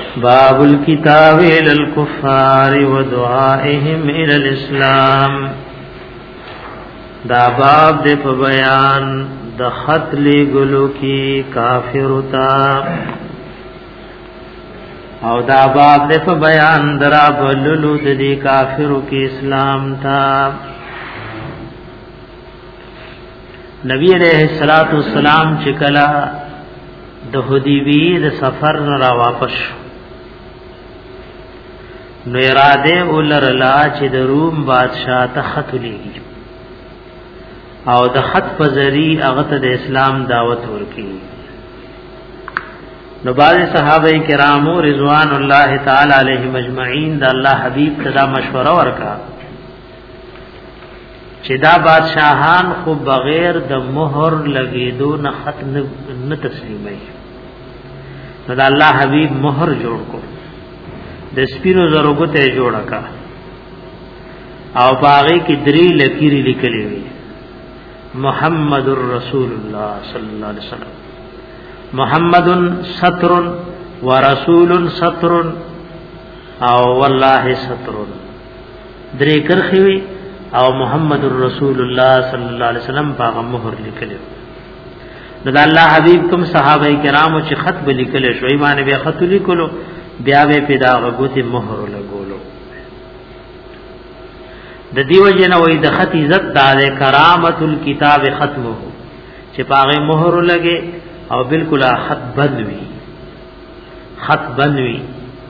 باب الكتاب الى الكفار ودعائهم الى الاسلام. دا باب دے په بیان د خط لګلو کی کافر تا، او دا باب دے په بیان درا بللو د دې کافرو کی اسلام تا. نبی علیہ الصلوۃ والسلام چې کلا د حدیبیه د سفر را واپس نو اراده ولرلا چې د روم بادشاہ ته خط لېږي او د خط په ذریعہ هغه ته د اسلام دعوت ورکړي. نو بعض صحابه کرامو رضوان الله تعالی علیهم اجمعین د الله حبیب ته مشوره ورکا چې دا بادشاہان خو بغیر د مہر لګیدو نه خط نه تسلیمای. نو د الله حبیب مہر جوړ کو، د سپینو زرغو ته جوړه کا، او باغی کی دری لکیری لیکلی وی محمد رسول الله صلی الله علیه وسلم، محمد ستر ورسول ستر او والله ستر، دری کرخی وی او محمد رسول الله صلی الله علیه وسلم باغ مہر لیکلی. نو د الله حبیب کوم صحابه کرامو چې خط به لیکل شو ایمان به خط لیکلو بیا به پیدا غوتی مہر لګولو. د دیو جن وې د خط عزت دار کرامت الكتاب ختمه چې پاغه مہر لګي او بالکل خط بندوي، خط بندوي.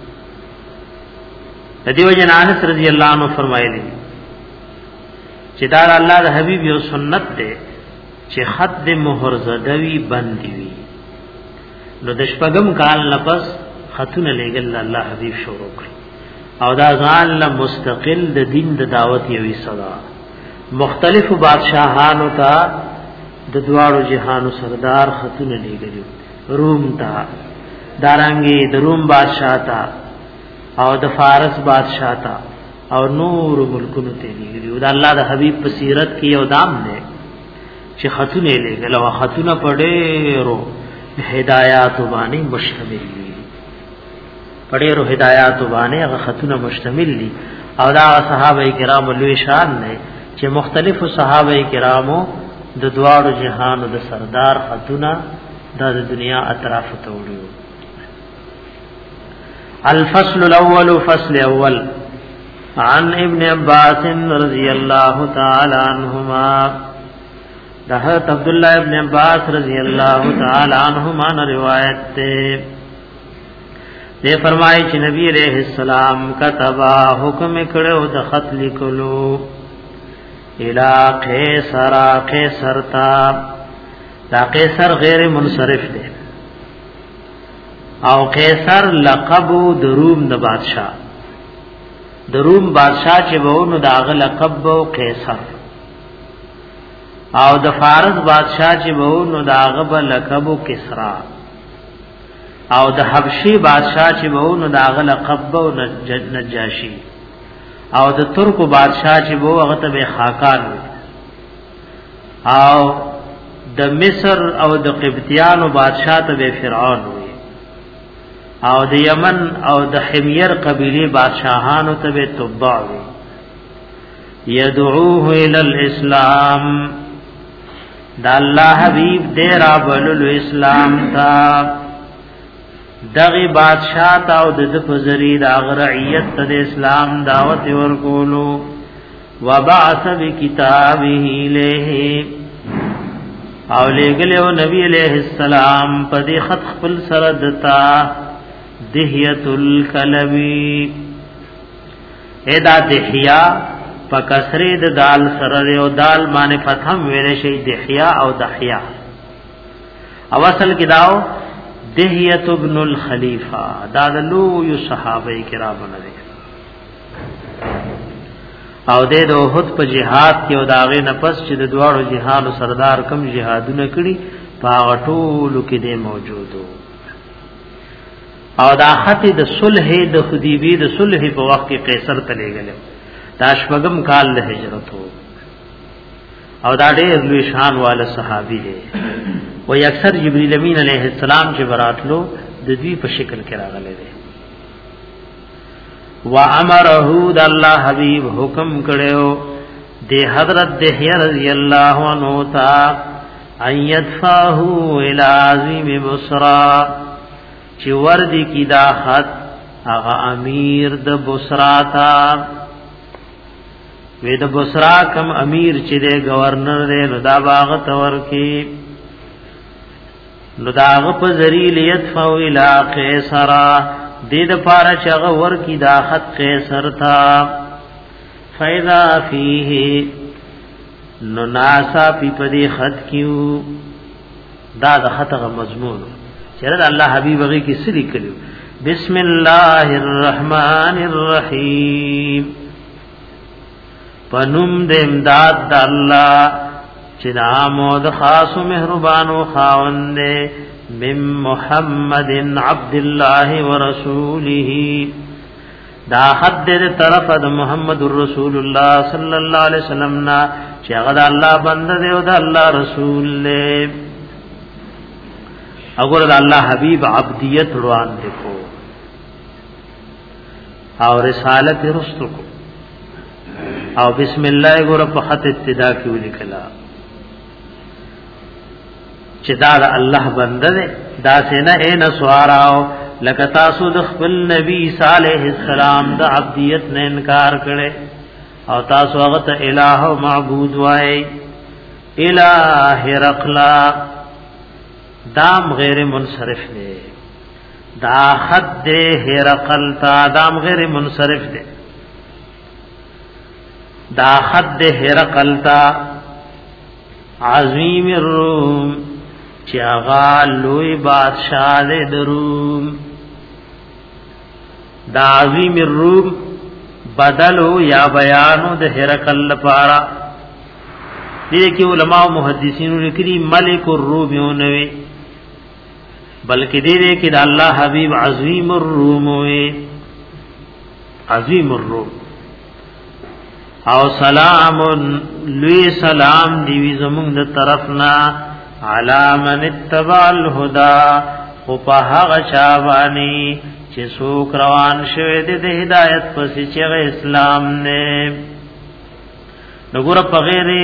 د دیو جن انس رضی الله عنه فرمایلی چې دا الله د حبیب یو سنت ده چې خط د مہر زدوی بندي وي. نو د شپږم کال لپس خطونه لګل الله حبیب شروع کړ او دا ځان له مستقل د دین د دعوت یوي صدا مختلف بادشاہانو ته د دوارو جهانو سردار خطونه لګل، روم ته دارانګي د روم بادشاہ ته او د فارس بادشاہ ته او نور ملکونو ته لګل. دا الله د حبیب په سیرت کې یو دام نه چې خطونه لګل او خطونه پډېرو هدایات باندې مشتمل دي، پډېرو هدایات باندې هغه خطونه مشتمل دي. او دا صحابه کرام لوی شان نه چې مختلفو صحابه کرامو د دوارو جهان د سردار خطونه د دنیا اطراف ته وړو. الفصل الاول فصل اول عن ابن عباس رضی اللہ تعالی عنہما، حضرت عبداللہ ابن عباس رضی اللہ تعالی عنہما نے روایت تے فرمائی چې نبی علیہ السلام کتبا حکم کړو د خط لیکلو الی قیصر، قیصر تا دا قیصر غیر منصرف دے او قیصر لقب د روم د بادشاہ، د روم بادشاہ چې وونو داغه لقب وو قیصر، او د فارس بادشاہ چې وونو داغه په لقب کسرا، او د حبشي بادشاہ چې وونو داغه لقب وو نجاشی، او د ترک بادشاہ چې وو هغه ته خاقان، او د مصر او د قبطیانو بادشاہ ته فرعون وي، او د یمن او د حمیر قبیله بادشاہانو ته تبع وي. يدعوه الى الاسلام، دا الله حبیب دې را بلل اسلام تا، دغه بادشاہ تا او د فزری دا غرعیت ته اسلام دعوت ورکولو. وبعث بکتابه الیه، او لګلو نبی علیہ السلام په دې خط خپل سره دتا دحیت الکلبی، ادا دحیا په کسره د دال سره او دال باندې فتحم ویل شي دحیا او دحیا، او اصل کې داو دحیت ابن الخلیفہ، دا د لوی صحابه کرام نه او د احد په جهاد کې او داغه نفس چې د دوارو جهادو سردار کم جهادونه کړي په ټولو کې د موجودو. او دا خط د صلح د حدیبیه د صلح په وخت کې قیصر ته لګل، دا شپږم کال د هجرت وو، او دا ډېر لوی شان والا صحابي دی. و اکثر جبرئیل امین علیہ السلام چې براتلو د دوی په شکل کې راغلي دي. وامره د الله حبیب حکم کړو د حضرت دحیه رضی الله عنه تا ایدفاه الى عظیم بصرا چې وردی کی دا خط هغه امیر د بصرا تا وې د بصرا کم امیر چې د گورنر دی نو دا باغ تور کی نو داغه په ذریعہ یدفع الى قیصر دې د پاره چې هغه ور کی دا خط قیصر تا فیضا فیه نو ناسا پی پدی خط کیو دا د خطغه مضمون چیرې الله حبیب هغه کی سلی کړو بسم الله الرحمن الرحیم پنوم د امداد د الله چې نامو د خاص او مهربان او خاوند من محمد عبد الله ورسوله دا حد دې طرف د محمد رسول الله صلی الله علیه وسلم نا چې هغه الله بنده دی او د الله رسول له وګوره د الله حبیب عبدیت روان دکو او رسالت رسول کو او بسم الله ګوره په خط ابتدا کې ولیکلا چې دا الله بنده دی دا سینا اے نسواراو لکه تاسو د خپل نبی صالح السلام د عبدیت نه انکار کړي او تاسو هغه ته الہ او معبود وای الہ رقلا دام غیر منصرف دی دا خد دے هرقل تا دام غیر منصرف دی دا خد دے هرقل تا عظیم الروم چی اغا لوی بادشاہ دے دروم دا عظیم الروم بدلو یا بیانو د هرقل لپارا دیکھ کہ علماء و محدثین لکری ملک الروم یونوی بلکہ دے کہ دا اللہ حبیب عظیم الروم ہوئے عظیم الروم او سلام لوی سلام دیوی زمونگ دا طرفنا علی من اتبع الہدا خپاہ غچابانی چه سوک روان شوه دے دے ہدایت پسی چغ اسلام نے نگور پا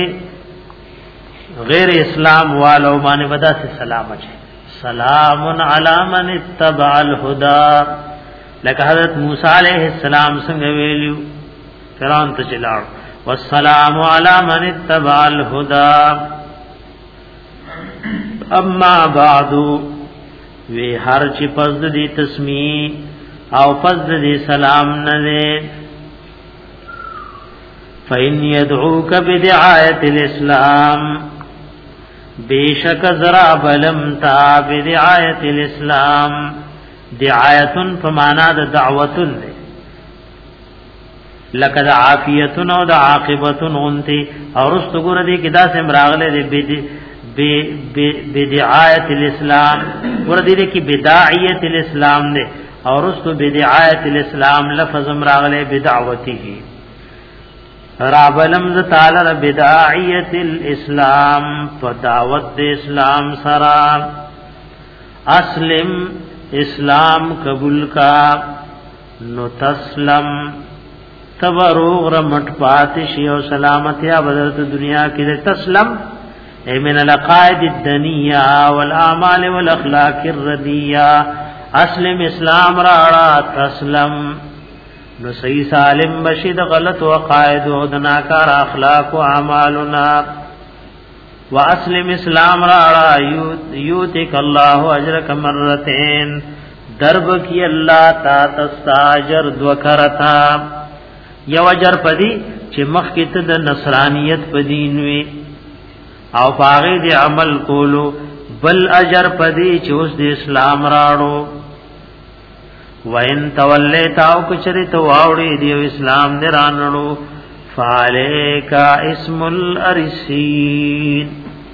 غیر اسلام والو مانے بدا سے سلام اچھے سلام علی من اتبع الہدا لکہ حضرت موسیٰ علیہ السلام سنگ ویلیو فرعون ته چلاړ والسلام علی من اتبع الهدى اما بعد وی هر چی پس دی تسمی او پس دی سلام نه فإن يدعوك بدعاية الإسلام بیشک ذرا بلم تا بدعاية الإسلام دعایت فمانا د دعوتن لقد عافیتن او د عاقبتن غنتی اور است ګور دي کدا سم راغله دي بدعایت الاسلام ګور دي کی بداعیت الاسلام نه اور است بدعایت الاسلام لفظ راغله بدعوته رابلم ز تعالی بداعیت الاسلام فدعوت اسلام سرا اسلم اسلام قبول کا نو تسلم تبروغ رمٹ پاتشی و سلامتی بدرت دنیا کی دے تسلم اے من العقائد الدنیا والاعمال والاخلاق الردیہ اسلم اسلام راڑا تسلم نو صحیح سالم بشید غلط وقائد و دناکار اخلاق و اعمالنا واسلم اسلام راڑا یوتک اللہ اجرک مرتین درب کی اللہ تا تستاجر دوکرتا یو اجر پدی چې مخکې ته د نصرانیت پدین وی او پاغه دی عمل کولو بل اجر پدی چې اوس د اسلام راړو وین تولیتا او کچری تو واوړي دی اسلام دی رانړو فالیکا اسم الارسین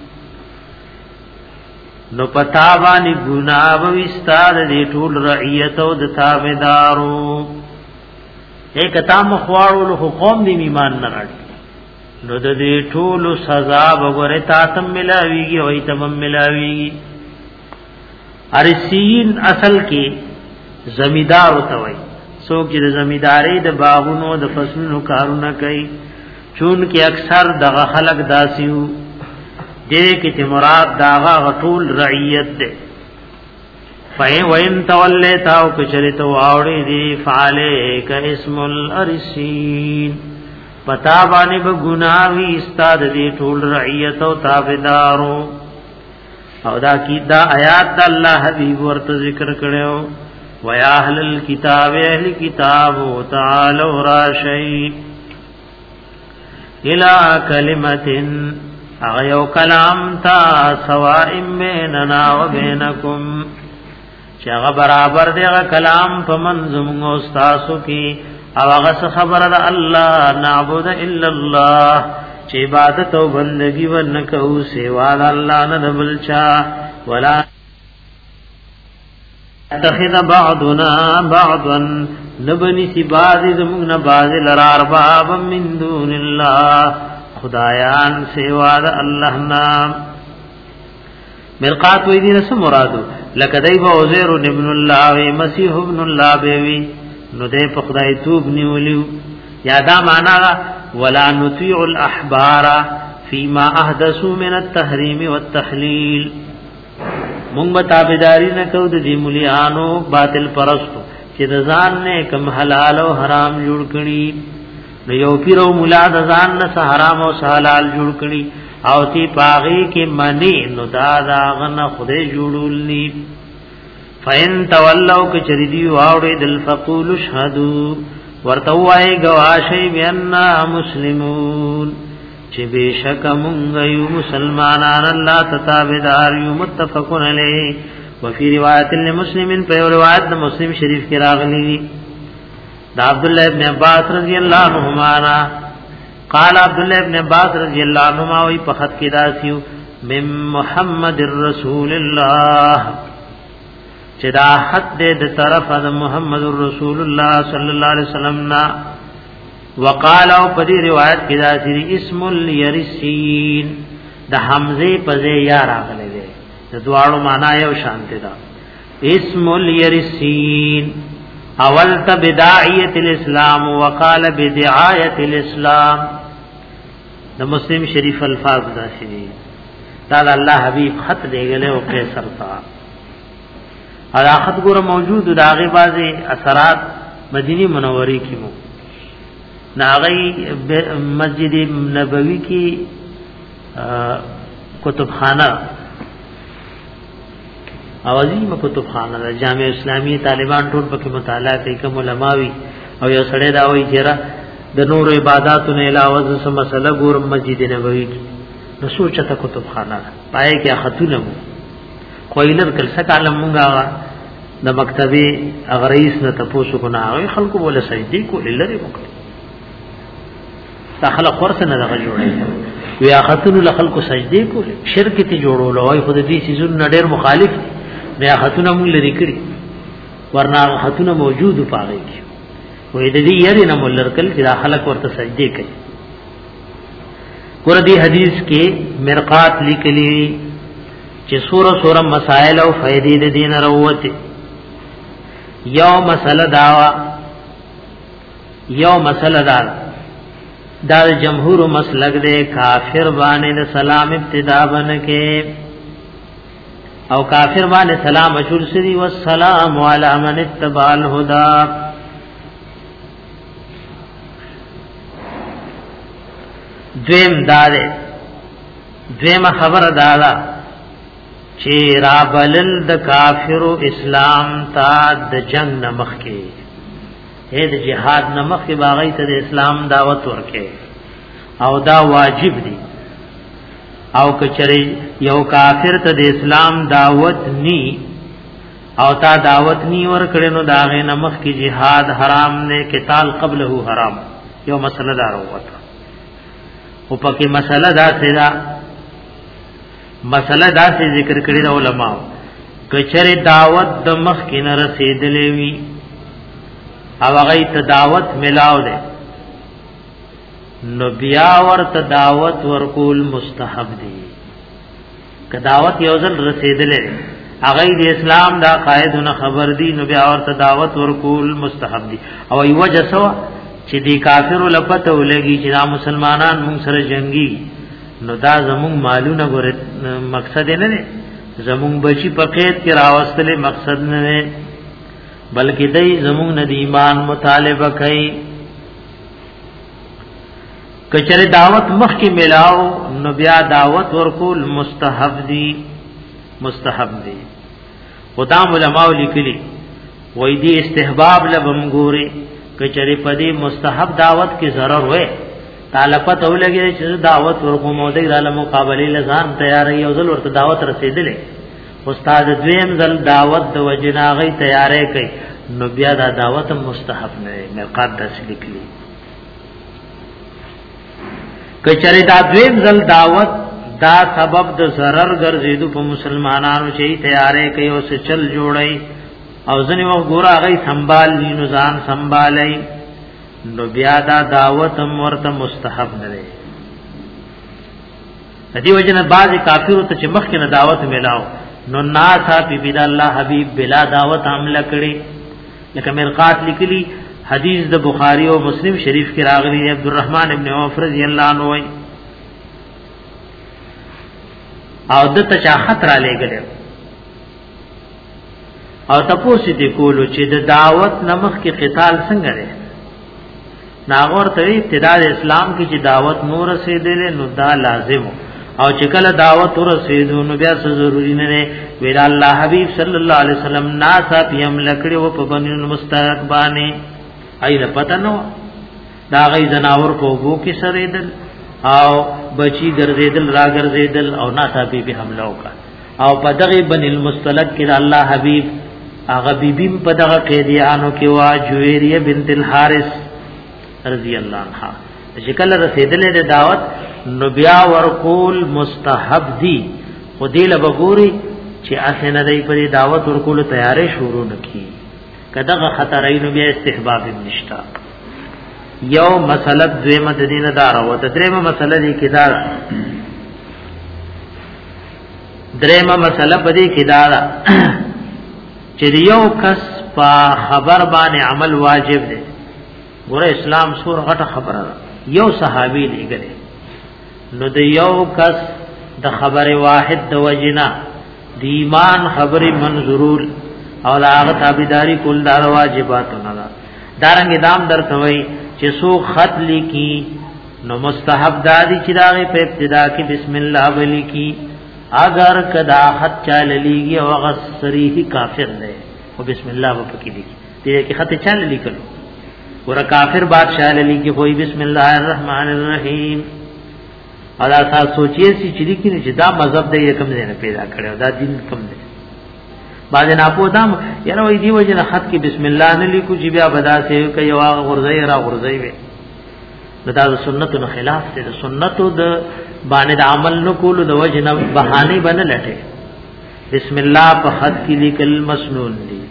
نو پتا باندې ګناه وستاد دی ټول رعیت او د تابعدارو ایک تام خوارو قوم دی ایمان نه راړي نو د دې ټول سزا وګوره تاسم ملاویږي او ایتم ملاویږي ارسین اصل کې زمیدار وتوي څوک چې د زمیداری د باغونو د فصلونو کارونه کوي چون کې اکثر دغه خلق داسیو دې کې چې مراد داغه غټول رعیت ده فای وین تولیتا او کچریتو اوړي دی فعلیک اسم الارسین پتا باندې به ګناوی استاد دی ټول رعیت او تابعدارو او دا کی دا آیات د الله حبیب ورته ذکر کړو ویا اهل الكتاب اهل کتاب تعالوا راشی الى کلمتن اغیو کلام تا سواء بیننا و بینکم چاگه برابر دیگه کلام پا منظم استاسو کی او اغس خبر دا اللہ نعبد الا اللہ چه عبادت و بندگی و نکو سوا دا اللہ ندبلچا ولا اتخذ بعضنا بعضا نبنی سی بازی زمون بازی لرار بابا من دون اللہ خدایان سوا دا اللہ نام مرقات وی دین سم مرادو لکدی با عزیر ابن اللہ وی مسیح ابن اللہ بیوی نو دے پا خدای توب نیولیو یادا مانا ولا نطیع الاحبار فیما احدثو من التحریم والتحلیل مونگ بتابداری نکو دی ملیانو باطل پرستو چی دزان نے کم حلال و حرام جوڑ کری نو یو پیرو ملا دزان نس حرام و حلال جوڑ کری او تی پاغی کی منی نو دادا غن خود جوڑولنی فین تولو کچردی واوڑی دل فقول شہدو ورتوائی گواشی بینا مسلمون چی بیشک منگیو مسلمانان اللہ تتابداریو متفقن علیہ وفی روایت لمسلمین پر روایت دا مسلم شریف کی راغلی دا عبداللہ ابن عباس رضی اللہ عنہمانا قال عبداللہ ابن عباس رضی اللہ عنہما وی پخط کی داسیو من محمد الرسول اللہ چدا حد دے طرف دا محمد الرسول اللہ صلی اللہ علیہ وسلم نا وقال او پدی روایت کی داسی اسم الیرسین دا حمزه پزے یا راغلے دے دا دوارو مانا یو شانتے دا اسم الیرسین اولت بداعیت الاسلام وقال بدعایت الاسلام دا مسلم شریف الفاظ دا شدی تعالی اللہ حبیب خط دے گلے و قیسر تا اور خط گورا موجود دا آغی بازی اثرات مدینی منوری کی مو ناغی مسجد نبوی کی کتب خانہ اوازیم کتب خانہ دا جامع اسلامی طالبان ټول پکې مطالعه کوي کوم علماوی او یو سړی دا وایي چې د نور عبادتونو علاوه څه مسله ګورم مسجد نبوي کې نو سوچته کتب خانہ پای کې خاتون مو کویلر کل سکالم مونږه د مکتبه اغریس نه تاسو کو نه وي خلکو بوله سجدي کو لری وکړي تا خلک ورته نه دغه جوړي وي خاتون له خلکو سجدي کو شرک ته جوړول وای خو دې سيزون ډېر مخالف بیا خاتونه مونږ لري کړی ورنه خاتونه موجود پاږي وې د دې یاري نه مولر کل چې خلک ورته سجدي کوي ګور دې حدیث کې مرقات لیکلي چې سوره مسائل او فائدې د دین وروته یو مسله دا جمهور مسلک دے کافر باندې د سلام ابتدا بنکه او کافر باندې سلام اشور سری والسلام علی من اتبع الهدى دویم خبر دادا چې را بلل د کافر اسلام تا د جنگ نمخ کې د جهاد نمخ کې باغی ته د اسلام دعوت ورکې او دا واجب دي او کچری یو کافر ته د اسلام دعوت ني او تا دعوت ني ورکړي نو دا غي نمخ کې جهاد حرام نه قتال قبله حرام یو مسله دار وته او پکې مسله دا سے ذکر کړی د علماء کچری دعوت د مخ کې نه رسیدلې وي او هغه ته دعوت ملاو ده نو بیا ورته دعوت ورکول مستحب دي که دعوت یو ځل رسیدلې هغه د اسلام دا قاعدونه خبر دي نو بیا ورته دعوت ورکول مستحب دي او ای وجه سوا چې دی کافر لپته ولګي چې دا مسلمانان موږ سره جنگي نو دا زموږ مالونه ګره مقصد نه دی زموږ بچی په قید کې راوستلې مقصد نه دی بلکې دای زموږ نه د ایمان مطالبه کوي کچره دعوت مخ کې ملاو نو بیا دعوت ورکول مستحب دی خدام علماء لیکلي وای دی استحباب لبم ګوري کچره پدی مستحب دعوت کې ضرر وې تعالی پته ولګي چې دعوت ورکوم او د مقابله لزان تیارې او ځل ورته دعوت رسیدلې استاد دویم ځل دعوت د وجناغي تیارې کوي نو بیا دا دعوت مستحب نه مقدس لیکلي کچره دا دویم ځل دعوت دا سبب د ضرر ګرځیدو په مسلمانانو چې تیارې کوي او څه چل جوړي او ځنی وخت ګورا غي سنبال دینو ځان سنبالای نو بیا دا دعوت ورته مستحب نه دی دې وجنه بعض کافرو ته چې مخکې نه دعوت ملاو نو ناسا بی بی الله حبیب بلا دعوت عمل کړي لکه مرقات لیکلي حدیث د بخاری او مسلم شریف کې راغلی عبدالرحمن ابن عوف رضی الله عنه وای او د تچا خطر لګل او تاسو دې کولو چې د دعوت نمخ کې قتال څنګه لري ناغور ته ابتداء اسلام کې چې دعوت نور رسیدلې نو دا لازم او چې کله دعوت ورسېدو نو بیا څه ضروری نه دی ویل الله حبیب صلی الله علیه وسلم ناسا پیم لکړي او په بنی المستقبانه ایله پته نو دا غي زناور په وګو کې سریدل او بچی ګرځیدل را ګرځیدل او ناسا به حمله وکړه او په دغه بنی المستلق کې الله حبیب هغه بیبیم په دغه قیدیانو کې وا جویریه بنت الحارث رضی الله عنها چې کله رسیدلې د دعوت نو بیا ورکول مستحب دی خو دې له بګوري چې اسنه دې په دعوت ورکول تیارې شروع نکي کداغه خطرای نو بیا استحباب نشتا یو مسله دویمه د دینه دار او دریمه مسله دې کې دار دریمه مسله پدې کې دار چې یو کس په خبر باندې عمل واجب دی ګوره اسلام سور غټه خبره یو صحابي لګره نو د یو کس د خبره واحد د وجنا د ایمان خبره منظورول او هغه تابعداري کول دا واجبات نه ده دارنګ دام درته وای چې سو خط لیکي نو مستحب دادی چې داغه په ابتدا کې بسم الله ولی کی اگر کدا خط چال لیږي او هغه صریح کافر دی او بسم الله په کې لیکي دې کې خط چال لیکلو ور کافر بادشاہ لیکي کوئی بسم الله الرحمن الرحیم ادا تاسو سوچئ چې لیکي چې دا مذهب دې کوم ځای نه پیدا کړو دا دین کوم دی باز نه په دام یره وې دی وجه خط کې بسم الله نه لیکو چې بیا بدا سي کوي وا غرزي را غرزي وي دا د سنتو نه خلاف دي د سنتو د باندې د عمل نو کول د وجه نه بهانه بنه لټه بسم الله په خط کې لیکل مسنون دي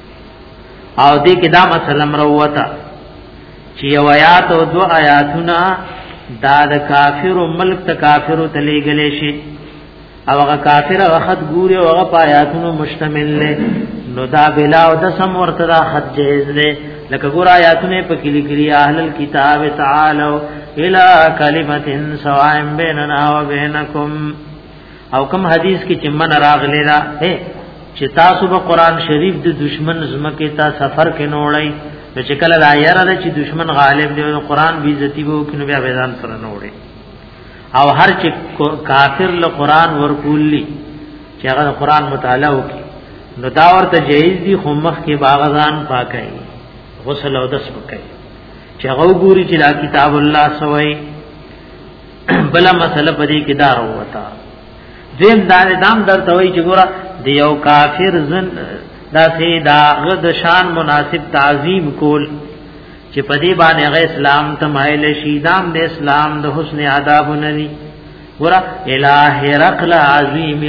او دې کې دا مسله مروته چې یو آیات او دو آیاتونه دا د کافر او ملک ته کافر ته لګلې شي او هغه کافر وخت ګوري او هغه آیاتونو مشتمل نه نو دا بلا او د سم ورته خط جهز نه لکه ګور آیاتونه په کلی کلی اهل الكتاب تعالوا الى کلمه سواء بیننا وبینکم او کوم حدیث کې چې من راغلی را چې تاسو به قران شریف د دشمن زمکه تا سفر کې نوړی چې کله لا یاره چې دشمن غالب دی نو قران بی عزتی وو کینو بیا بیان سره نوړي او هر چې کافر له قران ورکولی چې هغه قران مطالعه وکي نو دا ورته جایز دي خو مخ کې باغزان پاکي غسل او دس وکي چې هغه ګوري چې دا کتاب الله سوي بلا مسله پدې کې دا وتا دیم دام درته وای چې ګوره دی یو کافر زن دا سي دا غد شان مناسب تعظیم کول چې پدې باندې هغه اسلام ته مایل شي دام د اسلام د حسن آداب نری ګوره الہ رقل عظیم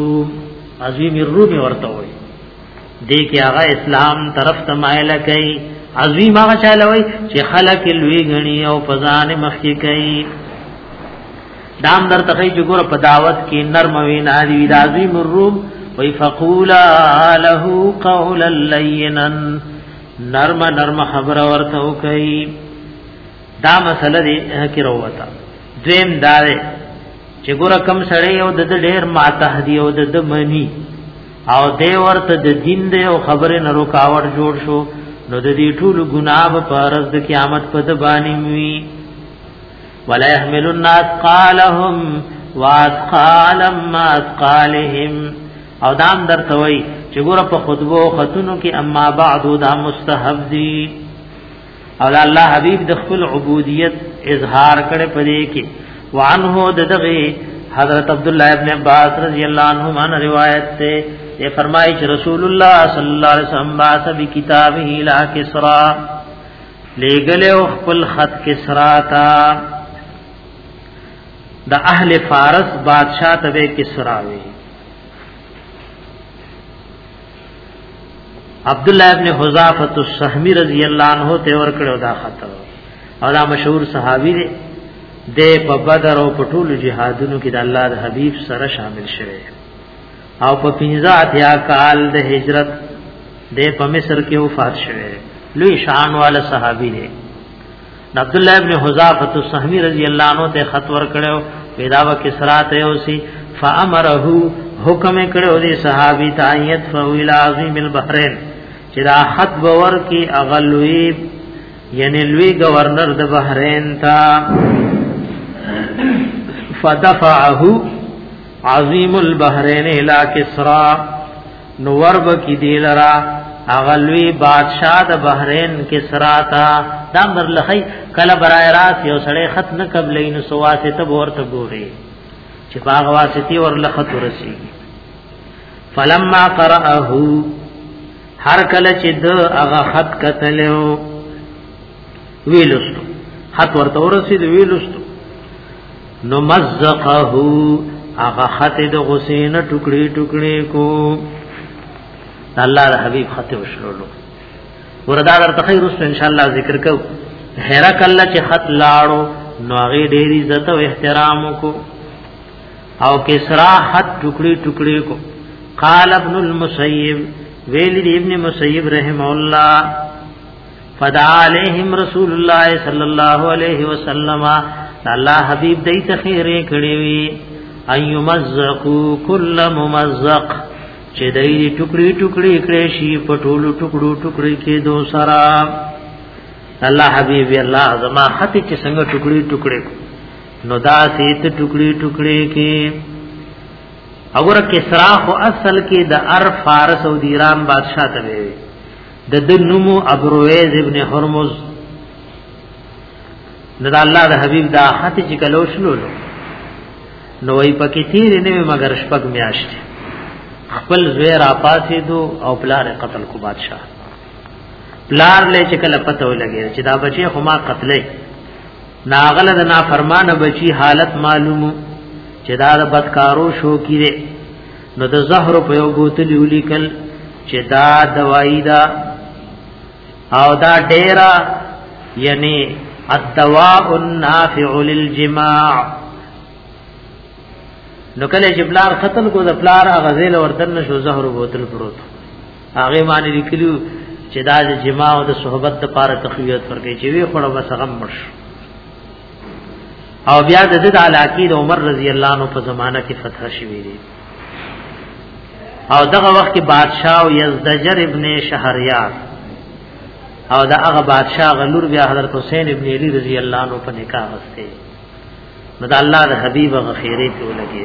الروم ورته وای دې کې هغه اسلام طرف ته مایل کوي عظیم هغه چاله وای چې خلق لوی غني او فزان مخکي کوي دام در تخی چې ګوره په دعوت کې نرم وینا دی عظیم الروم وی فقولا له قولا لینا نرم نرم خبر ورته کوي دا مسله دې کې وروته دویم دا چې ګور کم سړی او د ډېر ماتحدی او د منی او دې ورته د دین دې او خبره نه رکاوټ جوړ شو نو د دې ټول ګناه په ورځ د قیامت په د باندې وي ولا يحمل الناس قالهم واثقالا ما اثقالهم او دام درته وي چې ګور په خطبو خطونو کې اما بعد دا مستحب دي او الله حبيب د خپل عبودیت اظهار کړي پدې کې وعنه دغه حضرت عبد الله ابن عباس رضی اللہ عنہما نے روایت سے یہ فرمائی کہ رسول اللہ صلی اللہ علیہ وسلم باس بکتابہ الى کسرا لے گلے خپل خط کسرا تا دا اہل فارس بادشاہ تبے کسرا وی عبداللہ ابن حذافۃ السہمی رضی اللہ عنہ تے ور کړو دا خط او دا مشهور صحابی دی د په بدر او په ټول جهادونو کې د الله د حبيب سره شامل شوه او په 15 کال د هجرت د په مصر کې وفات شوه لوی شان والا صحابي دی عبد الله ابن حذافۃ السہمی رضی اللہ عنہ ته خط ور کړو پیدا و کسرا ته اوسي فامره حکم کړو دی صحابي تایت فویل عظیم البحرین چې دا خط باور کې اغلوی یعنی لوی گورنر د بحرین تا فدفعه عظیم البحرین الى کسرا نورب کی دیلرا اغلوی بادشاہ د بحرین کسرا تا دام در لخی کله برای راس یو سړی خط نه قبلین سواسته ورته ګوري چې باغ واسطي ور لخت ورسی فلما قرأه هر کله چې د هغه خط کتلو ویلوستو خط ورته ورسی ویلوستو نو مزقه هغه خط د غسین ټوکړي ټوکړي کو الله د حبيب خط وشلولو وردا درته خیر رسو ان شاء الله ذکر کو هر کله چې خط لاړو نو هغه ډېر عزت او احترام کو او کسرا خط ټوکړي ټوکړي کو قال ابن المسيب ویل ابن مسيب رحم الله فدعا عليهم رسول الله صلى الله عليه وسلم الله حبيب دای ته خیره کړی وی ايمزقوا كل ممزق چې دای ټوکړي ټوکړي کړي شي پټولو ټوکړو ټوکړي کې دو سرا الله حبيب الله زما خط چې څنګه ټوکړي ټوکړي نو دا سیت ټوکړي ټوکړي کې اگر کسرا خو اصل کې د فارس او د ایران بادشاہ ته وی د نومو ابرویز ابن هرمز نو دا الله د حبيب دا خط چې کلو شلولو نو وی پکې تیر نه مگر شپږ میاشت خپل زویر اپاسې دو او پلار قتل کو بادشاہ پلار له چې کله پته ولګي چې دا بچي خو ما قتلې ناغله د نافرمانه بچي حالت معلومو چې دا د بدکارو شو کیره نو د زهر په یو بوتل ولیکل چې دا دوايي دا او دا ډیرا یعنی الدواء النافع للجماع نو کله چې بلار قتل کو د بلار غزل وردن شو زهر بوتل پروت هغه معنی لیکلو چې دا د جماع او د صحبت لپاره تخویت ورکړي چې وی خړو بس غم مش او بیا د دې علاقې د عمر رضی الله عنه په زمانہ کې فتح شوې دي او دغه وخت کې بادشاہ او یزدجر ابن شهریار او دا هغه بادشاہ غلور بیا حضرت حسین ابن علی رضی الله عنه په نکاح واستي نو دا الله د حبیب غخیره ته ولګي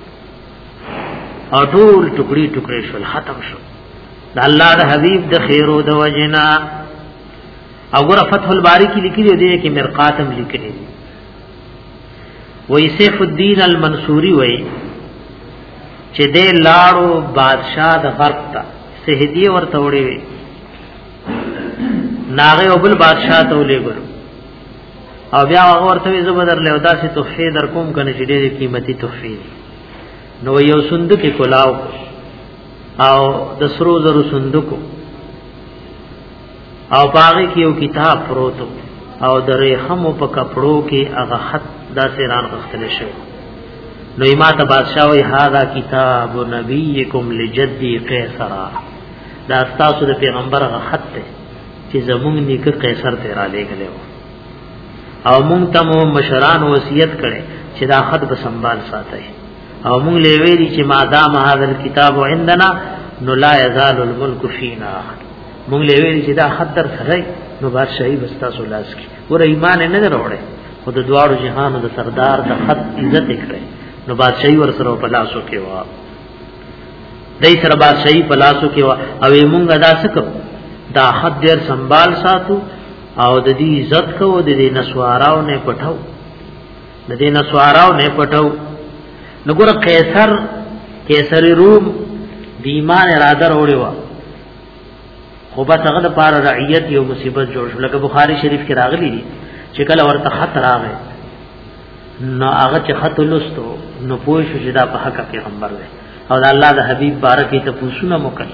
او ټول ټوکړي ټوکړي شول ختم شو دا الله د حبیب د خیرو د وجنا او ګره فتح الباری کې لیکلي دی کې مرقاتم لیکلي وای سیف الدین المنصوری وای چې دې لاړو بادشاہ د غرب ته سهدی ورته وړي وي ناغه او بل بادشاہ ته ولېګل او بیا هغه ورته زبر له داسې تحفه در کوم کنه چې ډېرې قیمتي تحفه نو یو صندوق کې کلاو او د سرو زرو صندوق او باغی کې یو کتاب پروت او د ریحمو په کپړو کې هغه خط داسې ران غختل شو نو ایمات بادشاہ وی هذا کتاب نبیکم لجدی قیصر، دا تاسو د پیغمبر غ خط ته چې زمونږ نیکه قیصر ته را لېږلی او مونږ ته مو مشران وصیت کړي چې دا خط به سنبال ساتي او مونږ لویلی چې ما دام هذا الكتاب عندنا نو لا يزال الملك فينا، مونږ لویلی چې دا خط در سره نو بادشاہي بستا سولاس کی ور ایمان نه وروړي خود دواړو جهانو د سردار د خط عزت کړي نو بادشاہي ور سره په لاسو کې وا دای سره بادشاہي په لاسو کې وا او مونږ ادا سکو دا خط ډیر سنبال ساتو او د دې عزت کو د دې نسواراو نه پټاو د دې نسواراو نه پټاو نګور قیصر روم د ایمان اراده وروړي وا خو به څنګه د پار رعیت یو مصیبت جوړ شو لکه بخاری شریف کې راغلی دي چې کله ورته خط راغی نو هغه چې خط لستو نو پوه شو چې دا په حق پیغمبر دی او د الله د حبیب بارکې ته پوښتنه وکړي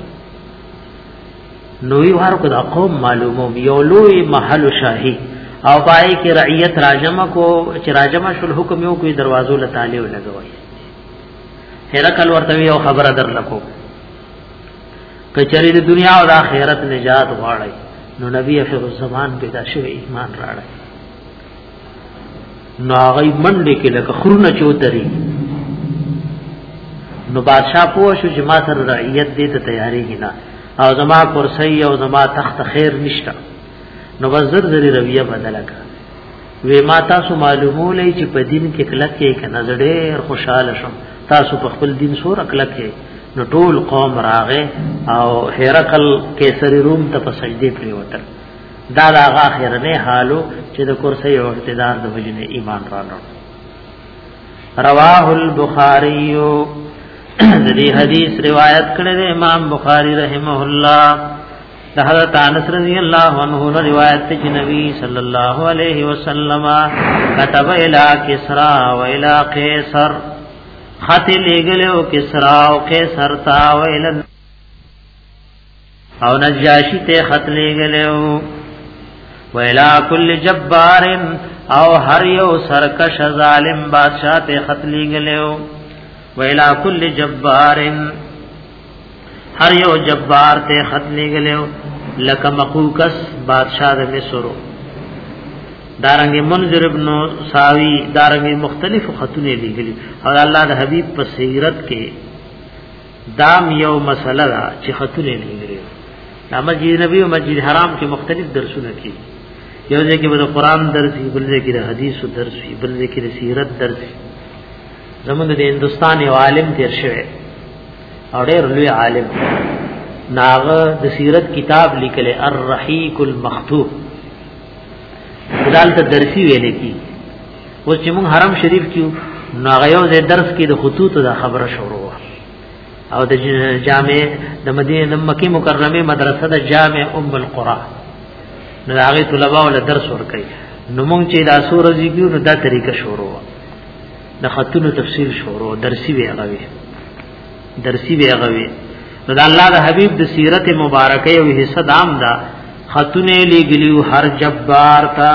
نو یو هر کو د قوم معلومو یو لوی محل شاهي او پای کې رعیت راجمه کو چې راجمه شول حکم یو کوئی دروازو له تعالی لګوي هرکل ورته یو خبره درلکو کچری د دنیا او د آخرت نجات غواړي نو نبی افضل الزمان پیدا شوی ایمان راړي نو هغه منډه کې لکه خرونه چوتري نو بادشاہ پوه شو چې ما سره رعیت دې ته تیاری کینا او زما کرسی او زما تخت خیر نشتا نو وزر زری رویه بدل کړه وی ما تاسو معلومولې چې په دین کې کلک کې کنه زړه خوشاله شم تاسو په خپل دین سور کلک کې نو ټول قوم راغه او هرقل قیصر روم ته په سجدي پری وتر دا هغه اخرنه حالو چې د کرسی او اقتدار د وجنه ایمان راوړ رواه البخاری د دې حدیث روایت کړی دی امام بخاری رحمه الله د حضرت انس رضی الله عنه روایت ته چې نبی صلی الله علیه وسلم كتب الى کسرا و الى قیصر خط لګلو کسرا او قیصر تا و الى او نجاشی ته خط لګلو و الى كل جبار او هر یو سرکش ظالم بادشاہ ته خط لګلو ویلا کل جبار هر یو جبار ته خط لګلو لک مقوقس بادشاہ د مصر دارنګ منذر ابن ساوی دارنګ مختلف خطونه لګلی او الله د حبیب په سیرت کې دام یو مسله دا چې خطونه لګلی دا مسجد نبی او مسجد حرام کې مختلف درسونه کی یو ځکه به قرآن درس بل ځکه د حدیث درس بل ځکه د سیرت درس زمونږ د هندستان یو عالم تیر شوی او ډېر لوی عالم ناغه د سیرت کتاب لیکل الرحیق المختوم دالته درسی ویل کی و چې مونږ حرم شریف کیو ناغه یو د درس کې د خطوط د خبره شروع او د جامع د مدینه مکی مکرمه مدرسه د جامع ام القرى نو هغه طلبه ول درس ورکړي نو مونږ چې دا سورې کیو نو دا طریقه شروع د خطونو تفصیل شروع درسی به هغه نو د الله د حبیب د سیرت مبارکه او حصہ دام دا خطونه لګلیو هر جبار تا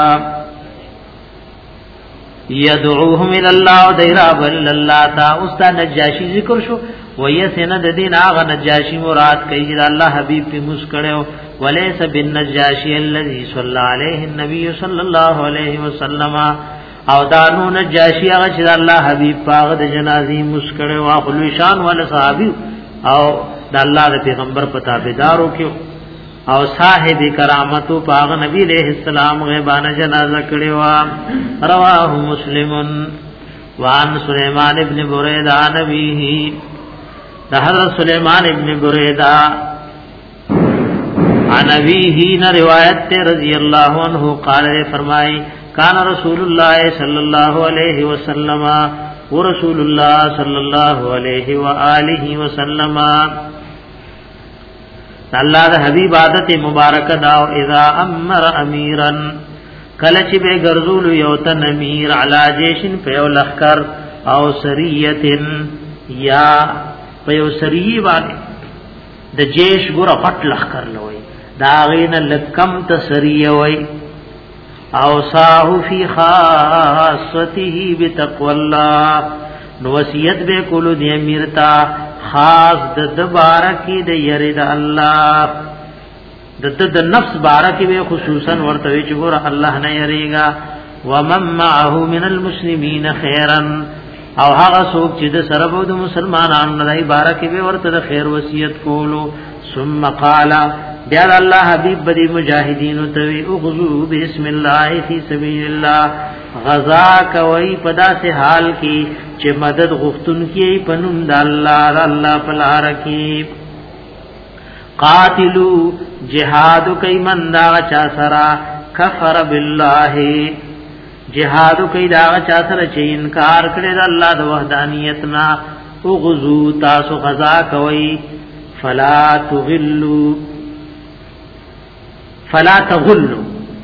يدعوهم الى الله ديراب الله تا استاد نجاشی ذکر شو ويسنه د دین هغه نجاشی مراد کوي چې الله حبیب په مسکړو وليس بالنجاشی الذي صلى عليه النبي صلى الله عليه وسلم او دانو نجاشی هغه چې الله حبیب پاغه د جنازي مسکړه واخلو شان ول صحابي او د الله د پیغمبر په تابعدارو کې او صاحب کرامت پاغه نبی عليه السلام غیبانه جنازه کړي وا رواه مسلم وان سليمان ابن بريده نبيه د حضرت سليمان ابن بريده عن ابيه نے روایت رضی اللہ عنہ قال فرمائے کان رسول اللہ صلی اللہ علیہ وسلم ورسول اللہ صلی اللہ علیہ وآلہ وسلم اللہ دا حبیب عادت مبارک دا اذا امر امیرا کلچ بے گرزول یوتن امیر علا جیشن پیو لخکر او سریتن یا پیو سریی بانے دا جیش گورا پٹ لخکر لوئی دا غین لکم تسریی وئی او صاحو فی خاصته بتقوى الله نو وصیت به کولو دی امیر تا خاص د بارکی د یری د الله د نفس بارکی به خصوصا ورته چې ګور الله نه یریگا ومن معه من المسلمین خیرا او هغه څوک چې د سره د مسلمانانو نه بارکی به ورته د خیر وصیت کولو ثم قال بیا الله حبیب بدی مجاهدین ته اغزو بسم الله فی سبیل الله غزا کوي پدا سے حال کی چې مدد غفتن کی پنوم د الله په لار کې قاتلو جهاد کوي من دا چا سرا کفر بالله جهاد کوي دا چا سره چې انکار کړي د الله د وحدانیت نا اغزو تاسو غزا کوي فلا تغلوا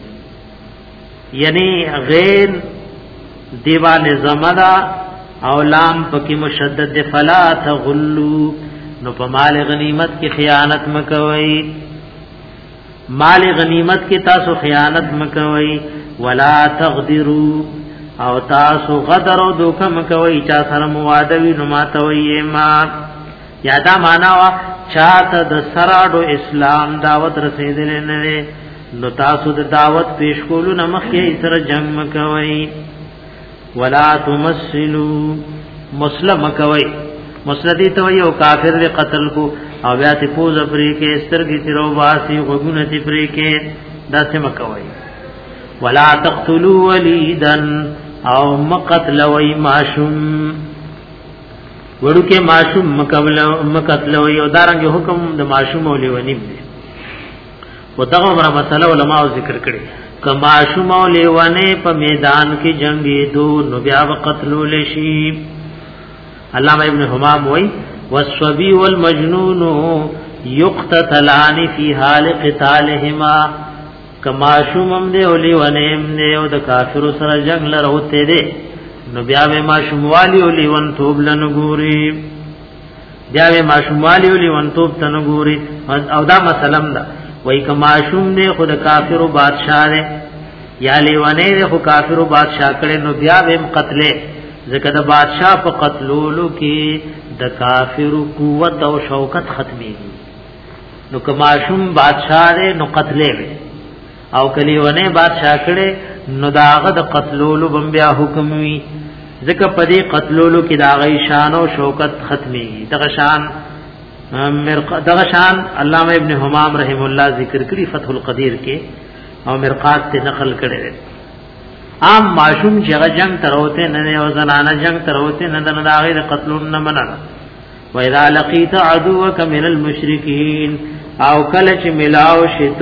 یعنی غیر دیوان زمدا او لام پکی مشدد فلا تغلوا نو په مال غنیمت کی خیانت مکوئی مال غنیمت کی تاسو خیانت مکوئی ولا تغدروا او تاسو غدر او دوکه مکوئی چا سره موادوی نو ماتوی ما یادا معنا وا چاته د سراډو اسلام دعوت رسیدل نه نو تاسو د دعوت پیش کولو نمخ کې سره جنگ مکوي ولا تمثلوا مسلم مکوي مسلدی ته یو کافر له قتل کو او بیا ته پوز پرې کې سترګې تیرو واسي غوونه تی پرې کې داسې مکوي ولا تقتلوا وليدا او مقتل وای ماشوم ورکه ماشوم مقتل وای او دارنګ حکم د ماشوم ولي ونی دی ودغه مرا مسله علماء ذکر کړي کما ماشوم ولي ونه په میدان کې جنگي دو نو بیا قتل لشي علامہ ابن حمام وای والصبي والمجنون يقتتلان في حال قتالهما کما ماشوم دې ولي ونه دې او د کافر سره جنگ لروته دي نو بیا به ماشوم والی ولي ون توب لنګوري بیا به ماشوم والی ولي ون توب تنګوري او دا مسلم دا وای ک ماشوم دې خود کافر او بادشاہ دې یا لیونه دې خو کافر او بادشاہ کړي نو بیا به قتل ځکه د بادشاہ په قتلولو کې د کافر قوت او شوکت ختميږي نو ک ماشوم بادشاہ دې نو قتلې او کلیونه بادشاہ کړي نو داغه د قتلولو بم بیا حکم وی ځکه په دې قتلولو کې داغه شان او شوکت ختميږي دغه شان علامہ ابن حمام رحم الله ذکر کړي فتح القدیر کې او مرقات ته نقل کړي عام معشوم چې جنگ تروته نه او زنانه جنگ تروته نه د داغه د قتلون نه منل و اذا لقيت عدوك من المشركين او کله چې ملاو شت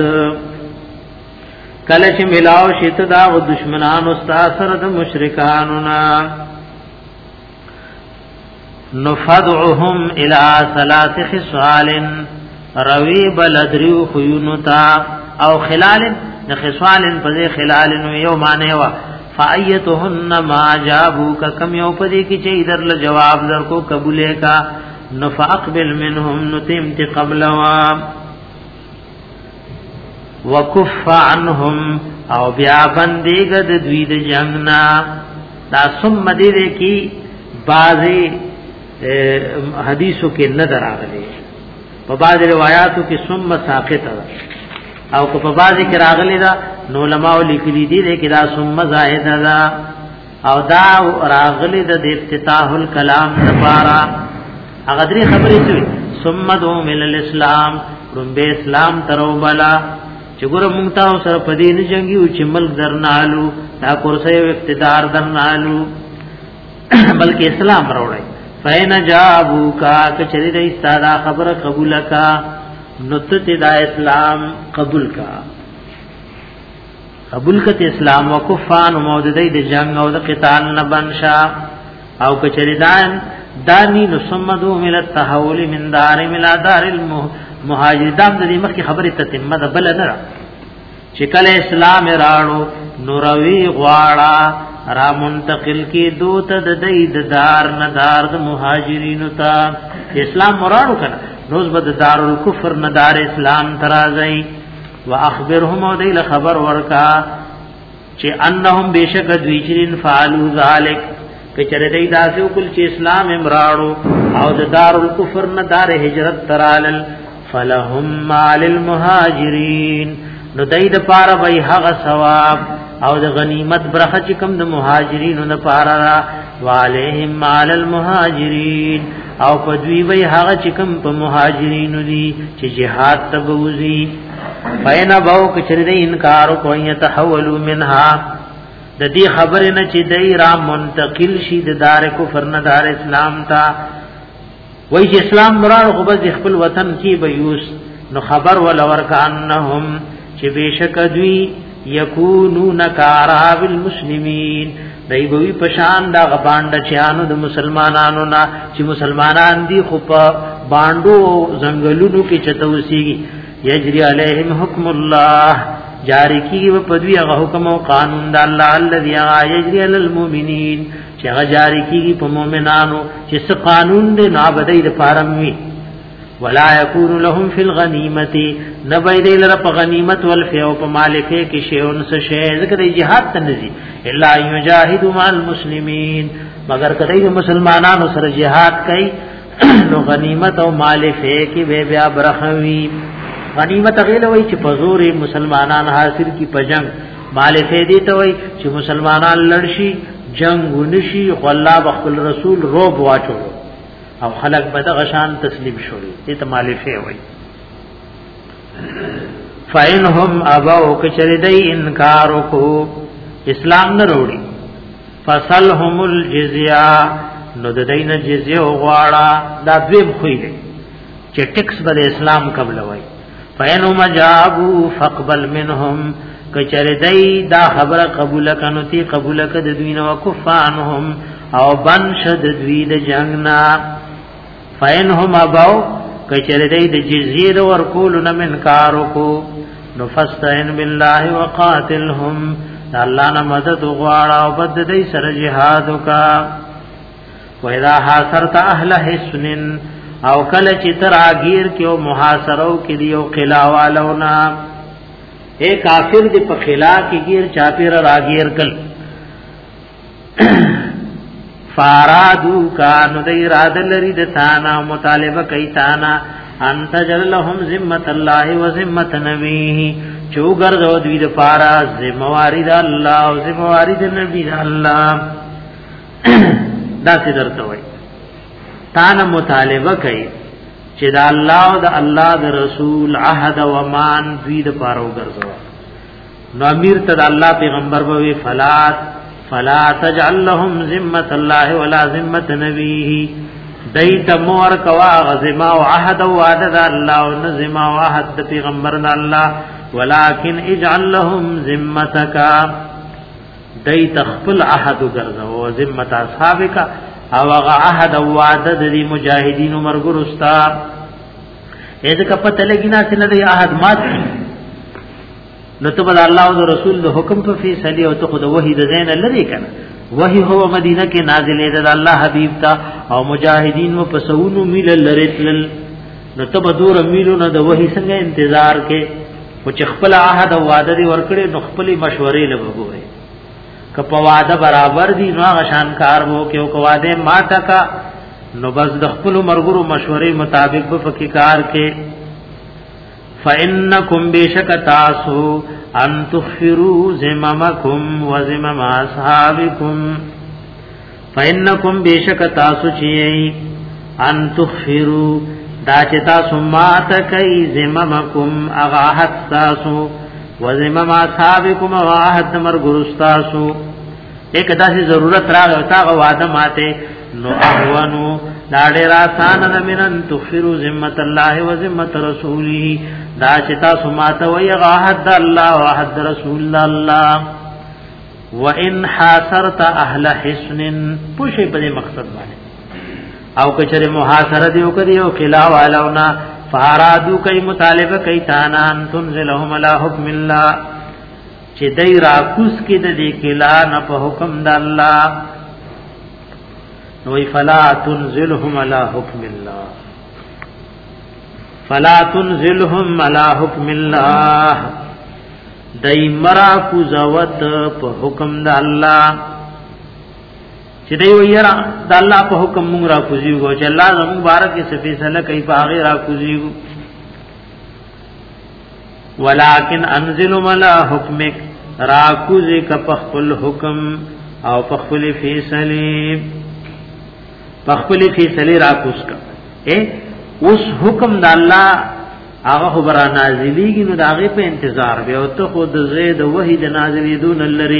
کله چې ملاو شت دا و دشمنان استاد سره د مشرکانو نا نفدعهم الى ثلاث خصال روي بلدريو خيونتا او خلال د خصال په خلال نو یو معنی وا فايتهن ما جابوك كم یو پدې کی چې در له جواب در کو قبوله کا نفاقبل منهم نتمت قبلوا وکف عنهم او بیا بندګ د دوی د جنگنا دا ثم دې کی بعضی حدیثو کې نظر راغلي په بعض روایتو کې ثم ساقط او په بعض کې راغلي دا نو علماء لیکلي دي چې دا ثم زائد دا او دا راغلي د افتتاح الکلام لپاره هغه درې خبرې شوي ثم دو من الاسلام رمبه اسلام ترو بلا چې ګور مونږ تاسو سره په دې نه جنگي او چې ملک درنالو دا کورسه اقتدار درنالو بلکې اسلام راوړی فین جابو کا کچری د استادا خبر قبول کا نتت دا اسلام قبول کا قبول کت اسلام وکفان موجودی د جنگ او د قتال نه بنشا او کچری دانی نسمدو من التحول من دار الى دار المهاجرین د دې مخکې خبره تتمه ده بل نه چې کله اسلام راړو نوروي غواړه را منتقل کی دوت د دید دار ندار د مهاجرین ته اسلام مرادو کنه روز بد دار الکفر ندار اسلام ترازی واخبرهم ودیل خبر ورکا چې انهم بشک دویچرین فعلوا ذلک کچره دای داسو کل چې اسلام امراړو او د دار الکفر نه دار هجرت ترالل فلهم مال المهاجرین نو دای د پاره وای هغه ثواب او د غنیمت برخه چې کوم د مهاجرینو نه پاره را وعلیهم مال المهاجرین او پدوی وای هغه چې کوم په مهاجرینو دي چې jihad ته بوزي فینا باو کچره د انکار کوی تحولوا منها د دې خبره نه چې دای را منتقل شي د دار کفر نه دار اسلام تا وای چې اسلام مراد خو بس خپل وطن کې بیوس نو خبر ولور کانهم چې بشک دوی یکونون کاراب المسلمین دای بوی پشان دا غباند چانو د مسلمانانو نا چې مسلمانان دي خو په باندو زنګلونو کې چتوسیږي یجری علیهم حکم الله جاری کی و پدوی هغه حکم او قانون د الله الذي یجری علی المؤمنین چې هغه جاری کیږي په مؤمنانو چې څه قانون دې نابدای د فارموي ولا یکون لهم فی الغنیمه نبید لره په غنیمت والفیو په مالفه کې شیون څه شی ذکر جهاد تنزی الا یجاهدوا مع المسلمین مگر کدی مسلمانانو سره جهاد کوي نو غنیمت او مالفه کې به بیا برخوي غنیمت غیله وای چې په زور مسلمانان حاصل کی په جنگ مالفه دي ته وای چې مسلمانان لړشي جنگ ونشي خو الله بخل رسول روب واچو او خلق بد غشان تسلیم شوړي دې ته مالفه وای فینهم اباو کچریدای انکار کو اسلام نه وروړي فصلهم الجزیه نو د دین جزیه غواړه دا دویم خوې دي چې ټیکس بل اسلام قبل وای فینهم جابو فقبل منهم کچریدای دا خبره قبول کنو تی قبول کد دوی نو کفانهم او بنشد دوی د جنگنا فینهم اباو کچریدای د جزیه ورکول نه منکارو کو نفستعن بالله وقاتلهم الله نه مدد غواړه او بد دې سره جهاد وکا وإذا حاصرت اهل حسن او کله چې تر اگیر کې او محاصرو کې دیو قلاوالونا اے کافر دې په خلا کې گیر چاپیر راگیر کل فارادو کانو دې اراده لري د ثانا مطالبه کوي ثانا انت جل لهم ذمت الله و ذمت نبیه چوغر دو دوی د پارا ذمہواری د الله او ذمہواری د نبی د الله دا څه درته وای تا نه مطالبه کوي چې د الله او د الله د رسول عهد و مان دوی د پاره وګرځوا نو امیر ته د الله پیغمبر به فلا تجعل لهم ذمت الله ولا ذمت نبیه دیت مور کوا غزما او عهد او وعده د الله او نظم او عهد د پیغمبر د الله ولكن اجعل لهم ذمتك دیت خپل عهد وګرځوا او ذمت اصحابک او عهد او وعده د مجاهدین مرګ رستا اې ځکه پته لګی نه چې نه دی عهد مات نو ته بل الله او رسول د حکم په فیصله او ته خود وحی د زین لري کنه وحی هو مدینه کې نازلې ده الله حبیب تا او مجاهدین و پسونو میل لرتل نو ته بدور میلو نه د وحی څنګه انتظار کې او چې خپل عهد او وعده دی ورکړي نو خپل مشورې لګوي که په وعده برابر دي نو غشان کار وو کې او وعده ما ټکا نو بس د خپل مرګرو مشورې مطابق په فقې کار کې فإنكم بشکتاسو ان تغفروا ذممکم وذمم اصحابکم فإنكم بشکتاسو چی ان تغفروا دا چتا سمات کئی ذممکم اغاحت تاسو وذمم اصحابکم اغاحت مرگرستاسو ایک دا سی ضرورت راغ تا وعده ماتے نو احوانو داڑے راسان من تغفروا ذمت اللہ و ذمت رسولی دا چتا سماتا وی غاحد اللہ و حد رسول اللہ و ان حاصرت اہل حسن پوشی پدے مقصد بانے او کچر محاصر دیو کدیو خلاو علاونا فارادو کئی مطالبہ کئی تانان تنزلهم علی حکم اللہ چی دی راکوس کی دی کلا نپا حکم دا اللہ نوی فلا تنزلهم علی حکم اللہ فلا تنزلهم علی حکم اللہ دی مرا کو زوت پا حکم دا اللہ چې دی ویرا د الله په حکم موږ را کوزیږو چې الله زموږ بارک کې فیصله کوي په هغه را کوزیږو ولکن انزل ملا حکمک را کوزی کا پخپل حکم او پخپل فیصله را کوز کا اوس حکم د الله هغه خبر نازلیږي نو داغه په انتظار به او ته خود زید وحید نازلیدون لری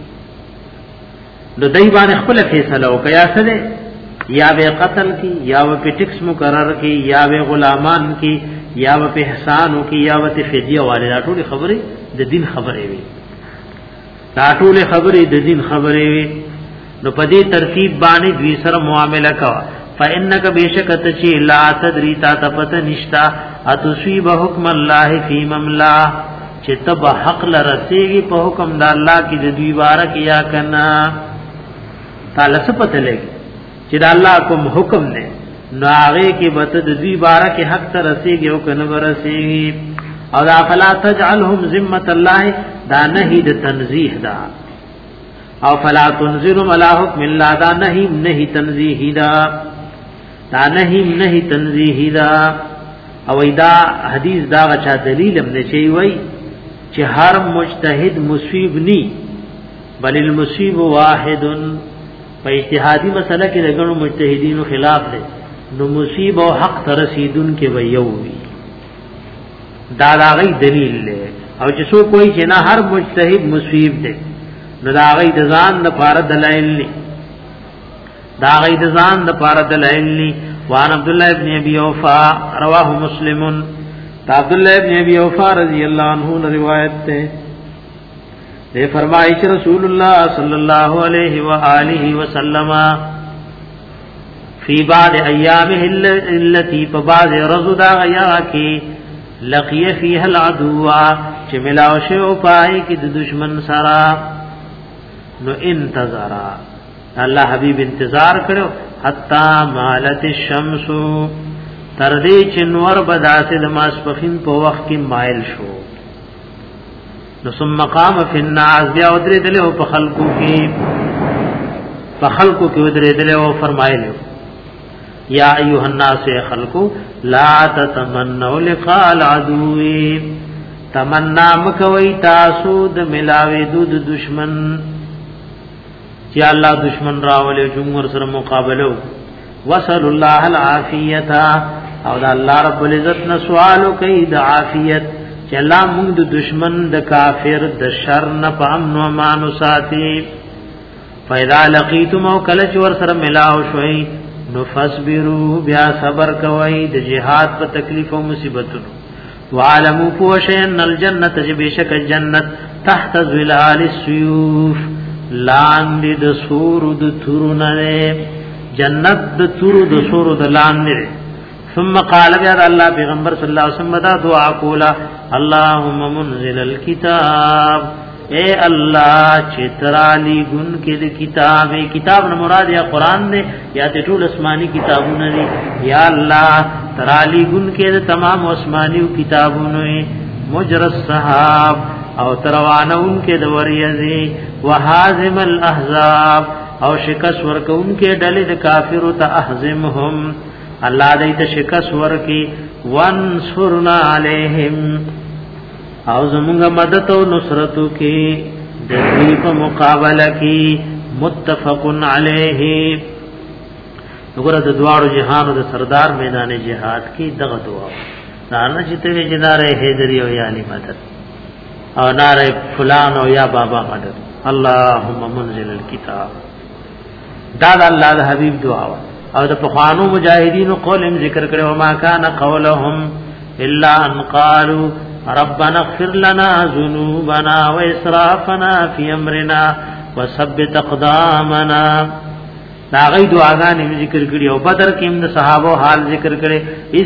نو دای باندې خپل فیصله وکیا سره یا به قتل کی یا به ټیکس مقرر کی یا به غلامان کی یا به احسان کی یا به فدیه والے ټول خبره د دین خبره وي ټول خبره د دین خبره وي نو په دې ترتیب باندې دوی سره معامله کا فانک بیشکت چی لا تدری تا تپت نشتا اتصیب حکم الله فی مملا چې تب حق لرسیږي په حکم د الله کې د دوی بارک یا کنا تعالی څه پته لګي چې د الله کوم حکم نه نو هغه کې بت د دوی بارک حق ته رسیږي او کنه ورسیږي او دا فلا تجعلهم ذمه الله دا نهی د تنزیه دا او فلا تنذرهم علی حکم الله دا نهی تنزیه دا نهی تنزیه دا او دا حدیث دا غچا دلیل هم نه چي وای چې هر مجتهد مصیب ني بل المصیب واحد په اجتهادي مسله کې دغه مجتهدینو خلاف ده نو مصیب او حق ترسیدون کې ویوي دا غي دلیل له او چې څو کوئی چې نه هر مجتهد مصیب ده نو دا غي د ځان د فار دلایل ني دا غي د ځان د فار دلایل ني وان عبد الله ابن ابي اوفا رواه مسلم عبد الله ابن ابي اوفا رضی اللہ عنہ نے روایت ہے نے فرمایا کہ رسول اللہ صلی اللہ علیہ والہ وسلم فی بعض ایامه التي فبعض رضا غیا کی لقی فيها العدو چې ملاو شو پای کې د دشمن سره نو انتظر الله حبیب انتظار کړو حتا مالت الشمس تر دې چې نور بداسه د ماسپخین په وخت کې مایل شو نو ثم قام فی الناس بیا ودرې دله په خلقو کې ودرې دله او فرمایله یا ایها الناس خلقو لا تتمنوا لقاء العدو تمنا مکوي تاسو د ملاوي د دشمن چې الله دشمن راولې جمهور سره مقابله وصل الله العافیت او دا الله رب العزت نه سوالو کوي د عافیت چې الله موږ د دشمن د کافر د شر نه په امن او امان ساتي فاذا لقيتم او کله چې ور سره ملاو شوي نو فصبروا بیا صبر کوي د جهاد په تکلیف او مصیبتونو وعلموا فوشن الجنه جبشک الجنت تحت ظلال السيوف لاندې د سور د تورونه جنت د تور د سور د لاندې ثم قال يا الله پیغمبر صلی الله علیه وسلم دا دعا کولا اللهم منزل الكتاب اے الله چترالی ګن کې د کتاب نه مراد یا قران دی یا د ټول آسمانی کتابونه دي یا الله ترالی ګن کې د تمام آسمانی کتابونو مجرى السحاب او تروانون کې د وریزي وهازم الاحزاب او شکست ورکون کې ډلې د کافرو ته احزمهم الله دې ته شکست ورکي وانصرنا عليهم او زمونږ مدد او نصرت کې د دې په مقابله کې متفق علیه وګوره د دوارو جهان او د سردار میدان جهاد کې دغه دعا نه چې ته جناره حیدری او یالی مدد او ناره فلان او یا بابا مدد اللهم منزل الكتاب دا الله د حبیب دعا او د پخوانو مجاهدین قولم ذکر کړو ما کان قولهم الا ان قالوا ربنا اغفر لنا ذنوبنا واسرافنا في امرنا وثبت اقدامنا دا غي دعاګانې ذکر کړي او بدر کې هم د صحابه حال ذکر کړي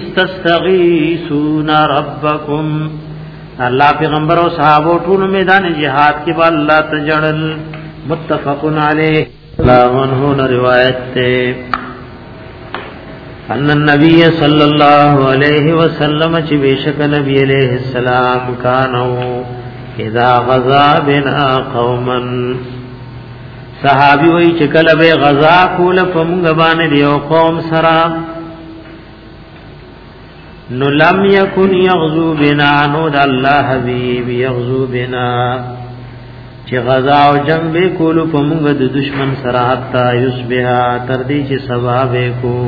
استغیثون ربکم الله پیغمبر او صحابه ټول میدان جهاد کې با الله تجړل متفق علیه الله عنه روایت ته ان النبي صلی الله علیه وسلم چې بشک نبی علیہ السلام کانو اذا غزا بنا قوما صحابي وای چې کله به غزا کول په موږ باندې یو قوم سره نو لم يكن يغزو بنا نو د الله حبيب يغزو بنا چې غزا او جنگ به کول په موږ د دشمن سره حتا يصبح تر دې چې ثواب کو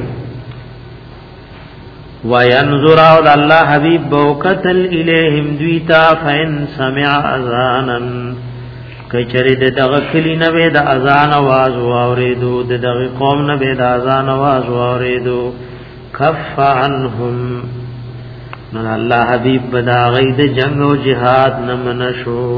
وينظر او الله حبيب بوقتل اليهم دویتا فإن سمع اذانا کچری دغه کلی نه به د اذان आवाज واوریدو دغه قوم نه به د اذان आवाज واوریدو کف عنهم نو الله حبیب بدا غید جنگ او جهاد نه منشو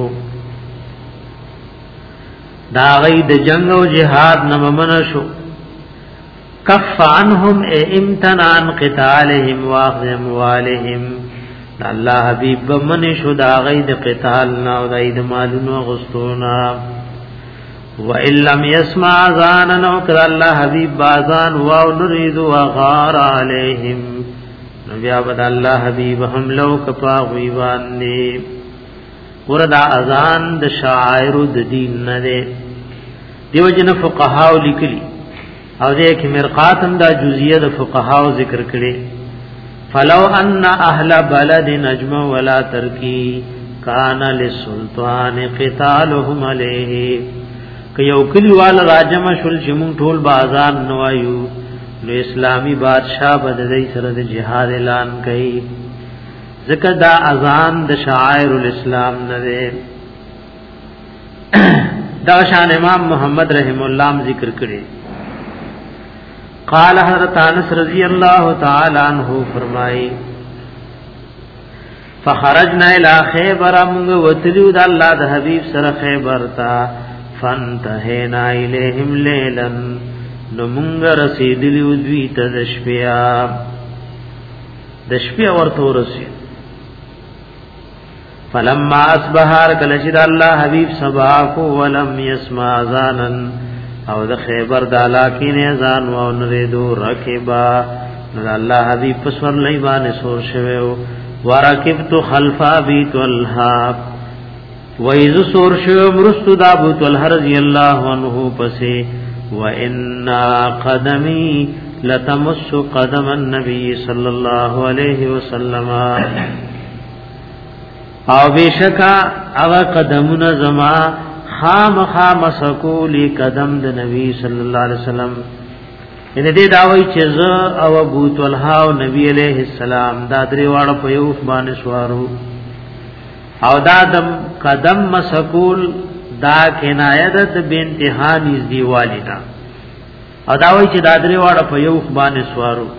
دا غید جنگ او جهاد نه منشو کف عنهم امتنع عن قتالهم واخذ اموالهم الله حبیب بمن شو دا غید قتال نا او داید مالونو غستونا و ان لم يسمع اذان نو کر الله حبیب بازان واو نريد وغار عليهم نبي عبد الله حبیب هم لو کپا وی باندې وردا اذان د شاعر د دین نه دی دیو جن فقها لیکلی او دې کې مرقاتم دا جزئیه د فقها ذکر کړي فلو ان اهل بلد نجم ولا ترکی کان للسلطان قتالهم علیه کيو کلیوال راجم شل جمون ټول بازار نوایو نو اسلامی بادشاہ بددی سره د جهاد اعلان کړي ذکر دا اذان د شعائر الاسلام نه دا شان امام محمد رحم الله ذکر کړي قال حضرت انس رضی اللہ تعالی عنہ فرمائی فخرجنا الى خیبر من وتلو د الله د حبیب سره خیبر تا فانتهینا الیہم لیلا نو مونږ رسیدلیو دوی ته د شپیا ورته رسید فلما اصبح کله چې د الله حبیب سبا کو ولم يسمع اذانا او د خیبر د علاقین اذان و نریدو رکبا نو الله حبیب پسور لای باندې سور شوو ورکبت خلف ابي طلحه وایذ سور شو مرستو د ابو طلحه رضی الله عنه پسې وان قدمی لتمس قدم النبي صلی الله علیه وسلم او بشکا او قدمنا زما خام سکولی قدم د نبی صلی الله علیه وسلم ان دې داوی چې ز او ابو طلحه او نبی علیہ السلام دا درې واړه په یو باندې سوارو او دا د قدم مسکول دا کنایه د بنتها نږدې والینا او دا وی چې دا درې واړه په یو باندې سوارو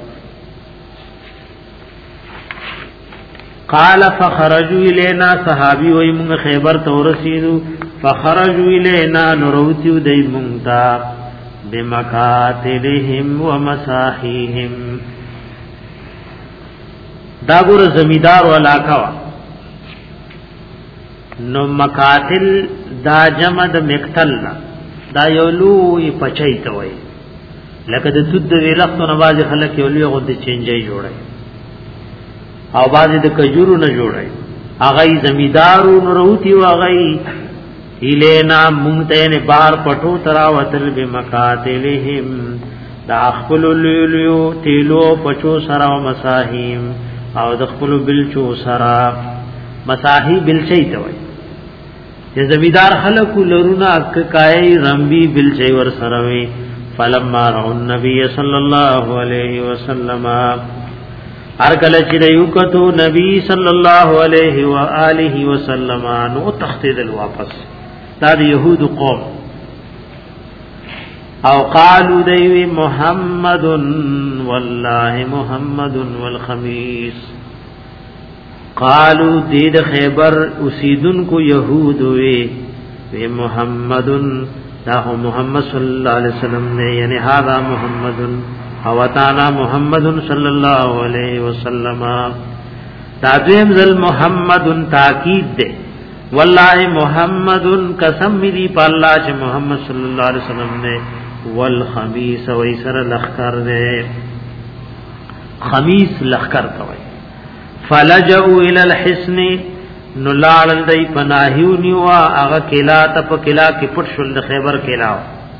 قال فخرجوا الينا صحابي وي موږ خیبر ته ورسېدو فخرجوا الينا نروتو دای مونتا بمکاتلهم ومساحيهم دا ګور زمیدار علاقہ نو مکاتل دا جمع د مقتل دا یولو پچای ته وای لکه د تود ویلختو نواز خلک یولو غو د چنجي جوړای او باز د کجورو نه جوړای اغه زمیدارو نروتی واغی الینا مونتین بار پټو ترا وتل بمکاتلهم دا خپل لیلو تیلو پچو سرا و مساحیم او د خپل بلچو سرا مساحی بلچی ته وای چې زمیدار خلق لرونا کای رمبی بلچی ور سره وی فلما را النبي صلی الله علیه وسلم ارکل چې یو کتو نبی صلی الله علیه و آله وسلم نو تختیدل واپس دا یهود قوم او قالوا دی محمد والله محمد والخميس قالوا دید خیبر اسیدن کو یهود وی محمد دا محمد صلی اللہ علیہ وسلم نے یعنی هذا محمد او تعالی محمد صلی اللہ علیہ وسلم دا دیم ذل محمد تاکید دے والله محمد قسم دی په الله چې محمد صلی الله علیه وسلم نے والخمیس ویسر لخر دے خمیس لخر کوي فلجؤوا الى الحصن نو لاړل دی پناهیو نیوا هغه کلا ته په کلا کې پټ شول د خیبر کلا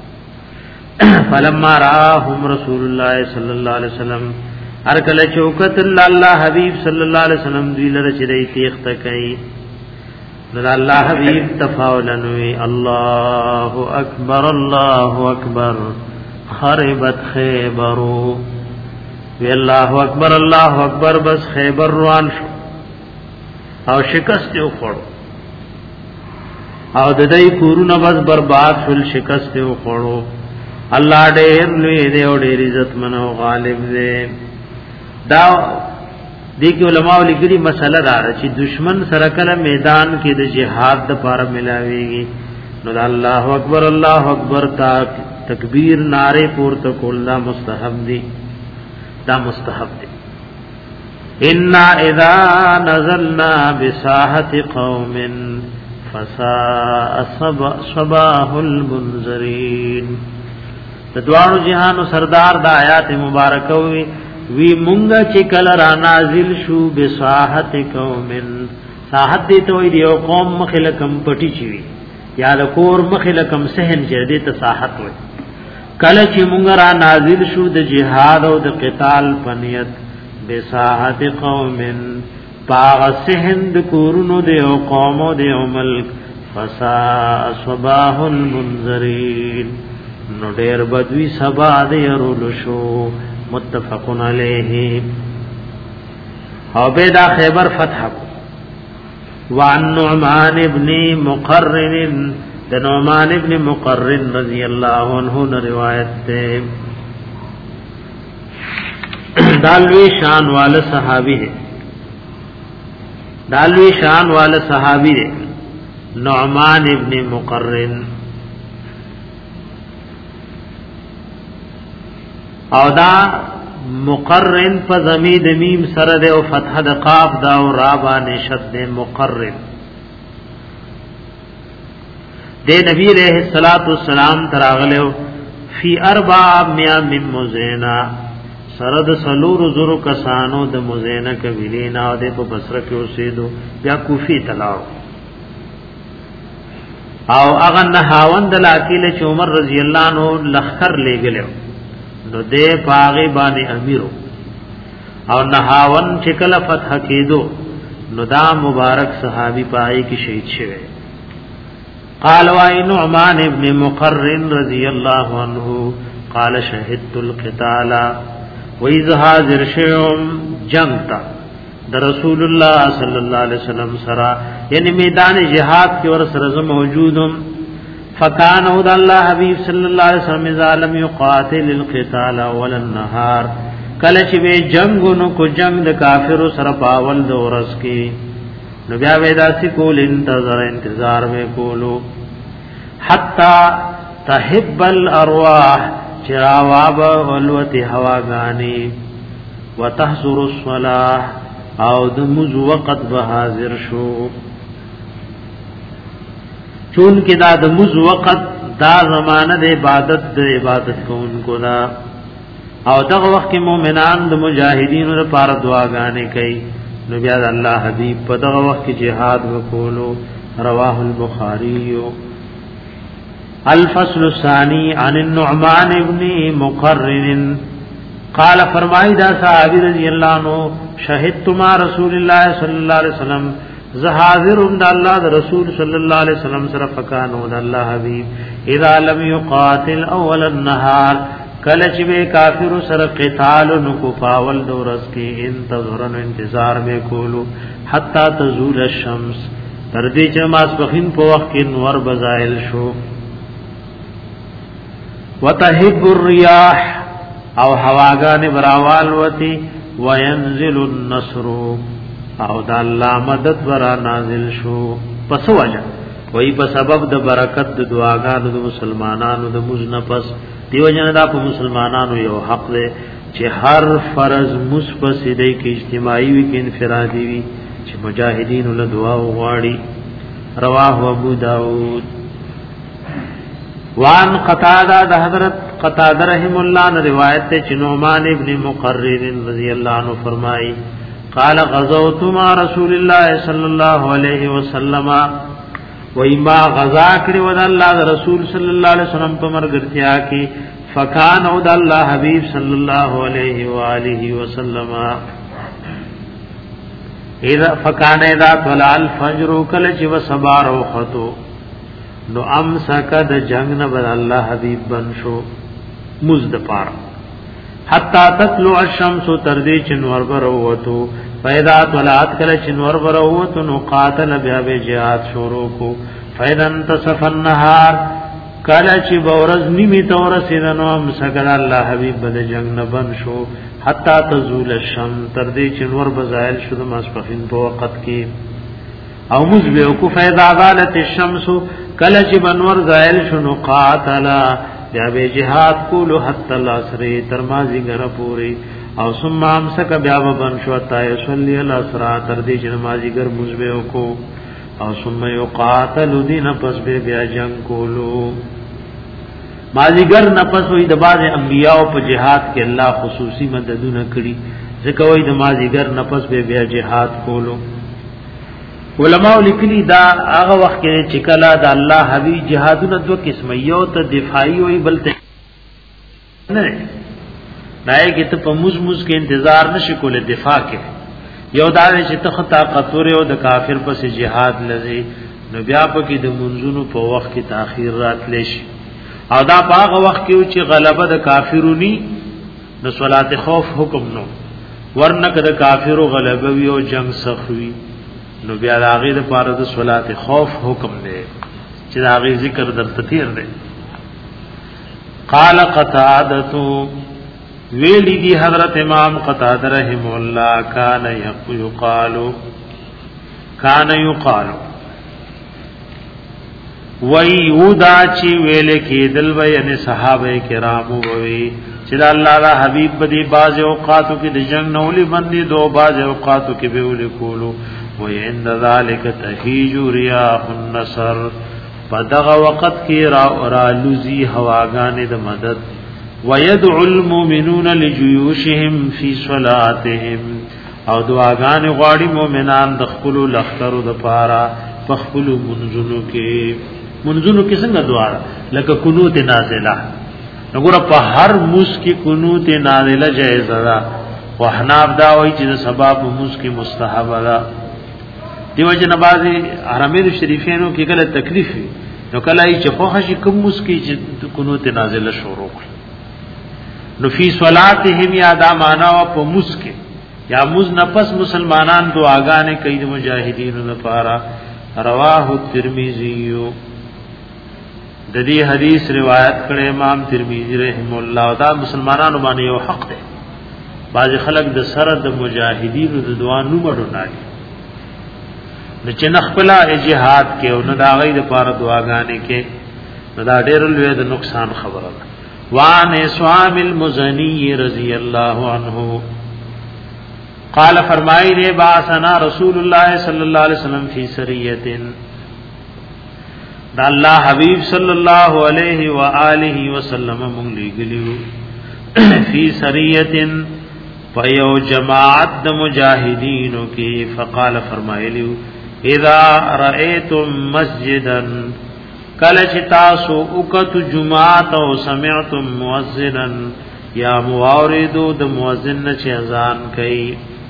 فلما راهم رسول الله صلی الله علیه وسلم ارکل چوکت الله حبیب صلی الله علیه وسلم دی لره چې دی تیخت کوي نو الله حبیب تفاولنوی الله اکبر خربت خیبرو وی الله اکبر بس خیبر روان شو او شکست یو خوړو او د دې کورونه بس برباد شول شکست یو خوړو الله ډېر لوی دی او ډېر عزت منو غالب دی دا دې کې علماء لیکلي مسله دا چې دشمن سره کله میدان کې د جهاد د پاره ملاويږي نو الله اکبر تکبیر نعره پورته کول دا مستحب دی ان اذا نزلنا بساحه قوم فساء صباح المنذرين تدوانو جهانو سردار دا آیات مبارکه وی مونږه چې کله را نازل شو بساحه قوم ساحت دې ته وی یو قوم مخلکم پټی چوي یا د کور مخلکم سهن چې دې ته ساحت وي کله چې مونږ را نازل شو د جهاد او د قتال پنیت بساحت قوم باغ سهند کورونو دیو قومو دیو ملک فساء صباح المنذرین نو ډیر بدوی سبا دی رول شو متفقن علیه او بیدا خیبر فتح وعن نعمان ابن مقرن د نعمان ابن مقرن رضی اللہ عنہ نے روایت تے دالوی شان والا صحابی ہے نعمان ابن مقرن او دا مقرن په ضمیر میم سره ده او فتح د قاف دا او را باندې شد مقرن دے نبی علیہ الصلوۃ والسلام تراغلو فی 400 من مزینا سرد سلور زرو کسانو د مزینا قبیلینا او د په بصره کې اوسېدو بیا کوفی تلاو او اغه نهاوند لاکیل چې عمر رضی الله عنه لخر لګلو نو دې پاغي باندې امیرو او نهاون چې کله فتح کېدو نو دا مبارک صحابي پای کې شهید شوه قال وای نعمان ابن مقرن رضی الله عنه قال شهدت القتال واذ حاضر شوم جنگ تا د رسول الله صلی الله علیه وسلم سره یعنی میدان جهاد کې ور سره موجودم فکان او د الله حبیب صلی الله علیه وسلم ظالم یقاتل القتال اول النهار کله چې جنگونو کو جنگ د کافر سره پاول د ورس کې نو بیا ودا سی کول انتظار میں کولو حتا تحب الارواح چراواب ولوتی هواگانی وتحضر الصلاح او دمز وقت بحاضر شو چون کې دا دمز وقت دا زمانه د عبادت کوونکو دا او دغه وخت کې مؤمنان د مجاهدینو لپاره دعاګانې کوي نو بیا الله حبیب په دغه وخت کې jihad وکولو رواه البخاری الفصل الثاني عن النعمان ابن مقرن قال فرمای دا صحابی رضی اللہ عنہ شهدت مع رسول الله صلی الله علیه وسلم حاضر د الله د رسول صلی الله علیه وسلم سره فکانو د الله حبیب اذا لم يقاتل اول النهار کله چې به کافر سره قتال نو کو پاول دورس کې انتظار به کولو حتا تزول الشمس تر دې چې ماسپخین په وخت کې نور بزایل شو وتهب الرياح او هواګان براوال وتی وينزل النصر او د الله مدد ورا نازل شو پس وجه وای په سبب د برکت د دعاګانو د مسلمانانو د مزنفس دیو جن دا په مسلمانانو یو حق دی چې هر فرض مصفسدی کې اجتماعي وي کې انفرادي وي چې مجاهدین له دعا وغواړي رواه ابو داود وان قتاده د حضرت قتاده رحم الله نے روایت ہے چې نعمان ابن مقرن رضی اللہ عنہ فرمائی قال غزوت مع رسول الله صلی الله علیه وسلم وما غزا کړي ود الله رسول صلی الله علیه وسلم په مرګرتیا کې فکان او د الله حبیب صلی الله علیه و آله وسلم اذا فکان اذا طلع الفجر کل چې وسبار او خطو نو امسک د جنگ نه بر الله حبیب بن شو مزد پار حتا تطلع الشمس تردی چنور بروتو پیدا طلعت کل چنور بروتو نو قاتل بیا به جهاد شروع کو فیدا انتصف النهار کل چ بورز نیمی تور سیدنو امسک الله حبیب بد جنگ نه بن شو حتا تزول الشمس تردی چنور بزائل شد مسفین په وخت کې او مزبه کو فیدا غالت الشمس کل چ بنور زائل شنو قاتلا بیا به جهاد کولو حتی العصر ترمازی غره پوری او ثم امسک بیا بن شو تا یصلی العصر تر دې چې نمازی ګر مزبه کو او ثم یقاتل دین پس به بیا جنگ کولو مازیګر نفس وې د باز انبیاء په جهاد کې الله خصوصي مددونه کړی ځکه وې د مازیګر نفس به بیا جهاد کولو علماء لیکلي دا هغه وخت کې چې کله د الله حبیب جهادونه دوه قسمه یو ته دفاعي وي بل ته نه دای کې ته په موز کې انتظار نشي کولای دفاع کې یو دا چې ته طاقت ور او د کافر پس جهاد لذي نو بیا په کې د منځونو په وخت کې تاخير راتلی شي او دا په هغه وخت کې چې غلبه د کافرونی نو صلات خوف حکم نو ورنه کده کافرو غلبه وی او جنگ سخوي نو بیا هغه د پاره د صلات خوف حکم دی چې هغه ذکر درته تیر دی قال قتاده ویلی دی حضرت امام قتاده رحم الله کان یقال ویودا چی ویل کې دل وینه صحابه کرامو وی چې الله را حبیب بدی باز اوقاتو کې د جنگ نولی باندې دو باز اوقاتو کې به ول کولو وعند ذلك تهيج رياح النصر پدغه وخت کې را لوزي هواګانې د مدد ويدعو المؤمنون لجيوشهم في صلاتهم او دعاګانې غواړي مؤمنان د خپل لخرو د پاره په خپل منځونو کې څنګه دعا لکه قنوت نازله وګوره په هر موس کې قنوت نازله جایز ده وحناب دا وایي چې سبب موس کې مستحب ده دیو جن بازي حرمین شریفینو کې کله تکلیف نو کله چې خوښ شي کوم موس کې چې قنوت نازله شروع نو فی صلاتهم یا دا معنا په موس کې یا موس نفس مسلمانان دعاګانې کوي د مجاهدینو لپاره رواه الترمذی د دې حدیث روایت کړي امام ترمذی رحم الله دا مسلمانانو باندې یو حق دی باز خلک د سره د مجاهدینو د دعا نو مړو نه د چنخپلا جهاد کې او نه دا غي د پاره دعاګانې کې دا ډېر لوی د نقصان خبره ده وان اسوام المزنی رضی اللہ عنہ قال فرمائی نے باسنا رسول اللہ صلی اللہ علیہ وسلم فی سریت دا اللہ حبیب صلی اللہ علیہ وآلہ وسلم منگلی گلیو فی سریت فیو جماعت دا مجاہدینوں کی فقال فرمائی لیو اذا رأیتم مسجدا کله چې تاسو وکت جمعات او سمعتم مؤذنا یا مواردو د مؤذن چې اذان کوي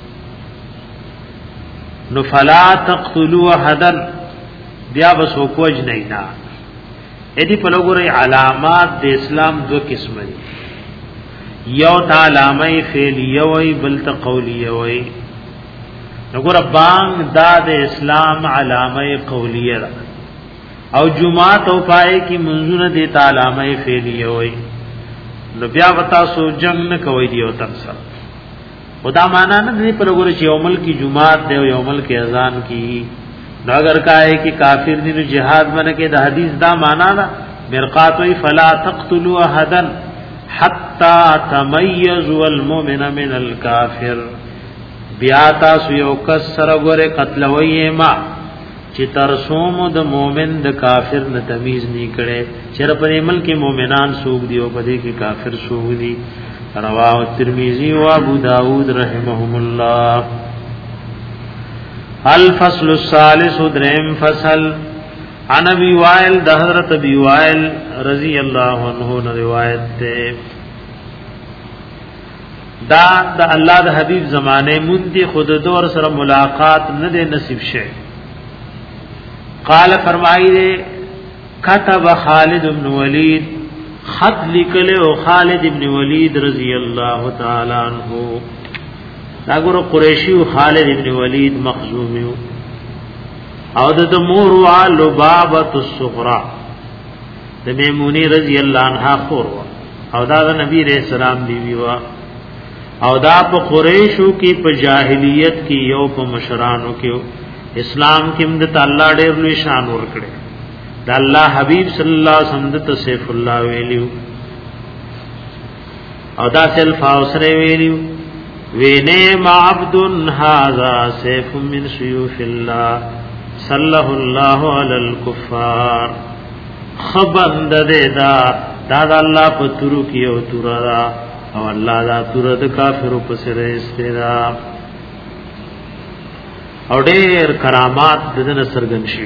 نو فلا تقتلوا احدا بیا بسو کوج نه نه اې دې په لګوري علامات د اسلام دو قسم دي یو ته علامه فعلیه وي بل ته قولیه وي وګوره بانګ دا د اسلام علامه قولیه ده او جمعات او پای کی منځونه دي تعالی فعلیه وي نو بیا وتا سو جنگ نه کوي دی او تر سره خدا معنا نه دی پر وګوره چې یومل کی جمعات دی او یومل کی اذان کی نو اگر کای کی کافر دی نو jihad باندې کې د حدیث دا معنا ده مرقات وی فلا تقتلوا احدا حتا تميزوا المؤمن من الكافر بیا تاسو یو کسر وګوره قتل وی ما چې تر سوم د مؤمن د کافر نه تمیز نه کړي چر په ملک مؤمنان سوق دی او په دې کې کافر سوق دی رواه ترمذی او ابو داود رحمهم الله الفصل الثالث دریم فصل عن ابي وائل ده حضرت ابي وائل رضی اللہ عنہ نے روایت تے دا اللہ دا حبیب زمانے مندی خود دور سره ملاقات نه دے نصیب شه قال فرمائی دے كتب خالد بن ولید خط لکلے او خالد بن ولید رضی اللہ تعالی عنہ داګورو قریشی خالد ابن ولید مخزومی او د مور وا لبابه الصغرى د میمونی رضی اللہ عنہا خور او دا د نبی رسول سلام بیوی وا او دا په قریشو کې په جاهلیت کې یو په مشرانو کې اسلام کې مد الله ډېر لوی شان ورکړي د الله حبیب صلی الله علیه وسلم ته سیف الله ویلیو او دا سل فاوسره ویلیو وینه عبد هذا سيف من سيوف الله صلى الله على الكفار خبند دا الله پترو کیو تورا او الله دا تور د کافرو په سره استرا او ډېر کرامات دنه سرګن شي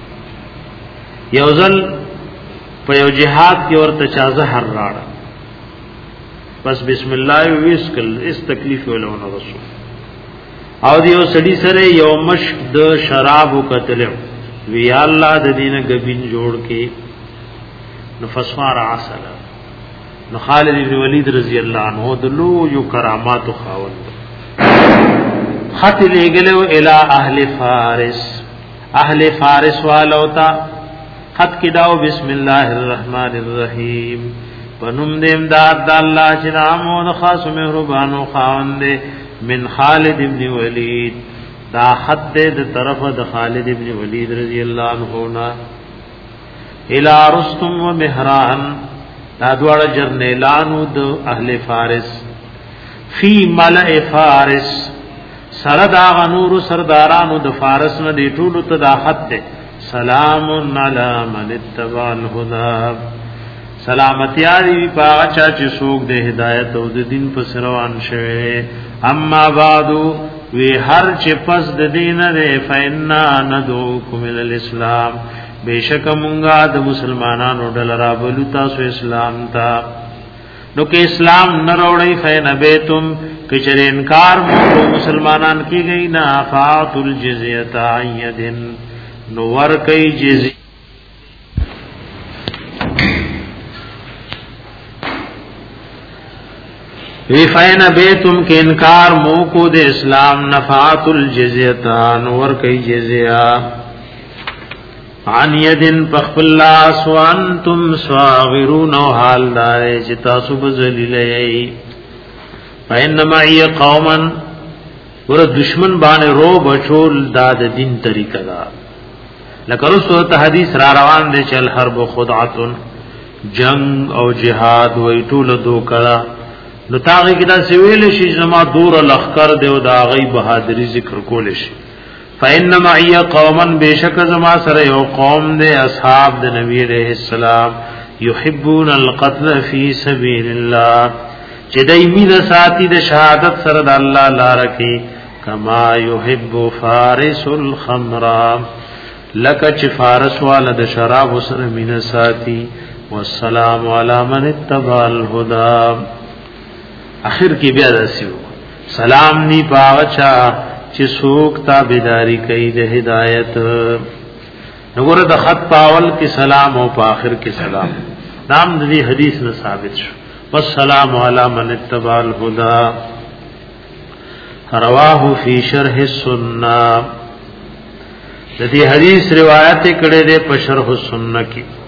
یوزل په یو جهاد کې ورته چا زهر راړ بس بسم الله ویسکل اس تکلیف ولونه رسول او دیو سړی سره یو مشک د شراب وکتل وی الله د دینه غبین جوړ کې نفسوار عسل نو خالد بن ولید رضی الله عنه دلو یو کرامات خاوند خط لګلو الی اهل فارس اهل فارس والوتا خط کې داو بسم الله الرحمن الرحیم پنوم دې امداد د الله چې نامو د خاص مهربانو خاوند من خالد ابن ولید دا خط دې د طرف د خالد ابن ولید رضی الله عنه نا الى رستم و مهران دا دواړه جرنیلانو د اهل فارس فی ملئ فارس سردا غنور سردارانو د فارس نه دی ټولو ته دا خط دې سلام علی من اتبع الهدى سلامتی آدی پاغا چاچی سوک دے ہدایت او دے دین پس روان شوے اما بعدو وی ہر چی پس دے دین دے فإنا ندعوکم الاسلام بے شک منگا دا مسلمانانو ڈل رابلو تاسو اسلام تا نو کہ اسلام نروڑی فین بیتم کچر انکار مورو مسلمانان کی گئی نا فاعت الجزیت عیدن نو ورکی جزی وی فین بیتم کے انکار موکو دے اسلام نفعات الجزیتان ورکی جزیا عن یدن پخپلاس وانتم سواغرون و حال دارے جتا سب ذلیلی فینما ای قوما ور دشمن بانے رو بچول داد دین طریقہ دا لکر رسولت حدیث را روان دے چل حرب خدعتن جنگ او جہاد وی طول دو کرا نو تاغی کدا سویل شي زما دور لخر دیو دا غی بہادری ذکر کول شي فینما ای قوما بیشک زما سره یو قوم دے اصحاب د نبی علیہ السلام یحبون القتل فی سبیل الله چې دای مين ساتي د شهادت سره د الله لار کې کما یحب فارس الخمر لک چې فارس والا د شراب سره مين ساتي والسلام علی من اتبع الهدى اخر کی بیا داسیو سلام نی پاوچا چې سوک تابعداری کوي د هدایت نګور د خط پاول کې سلام او په اخر کې سلام نام د دې حدیث نه ثابت شو والسلام علی من اتبع الهدى رواه فی شرح السنه د دې حدیث روایت کړه د په شرح السنه کې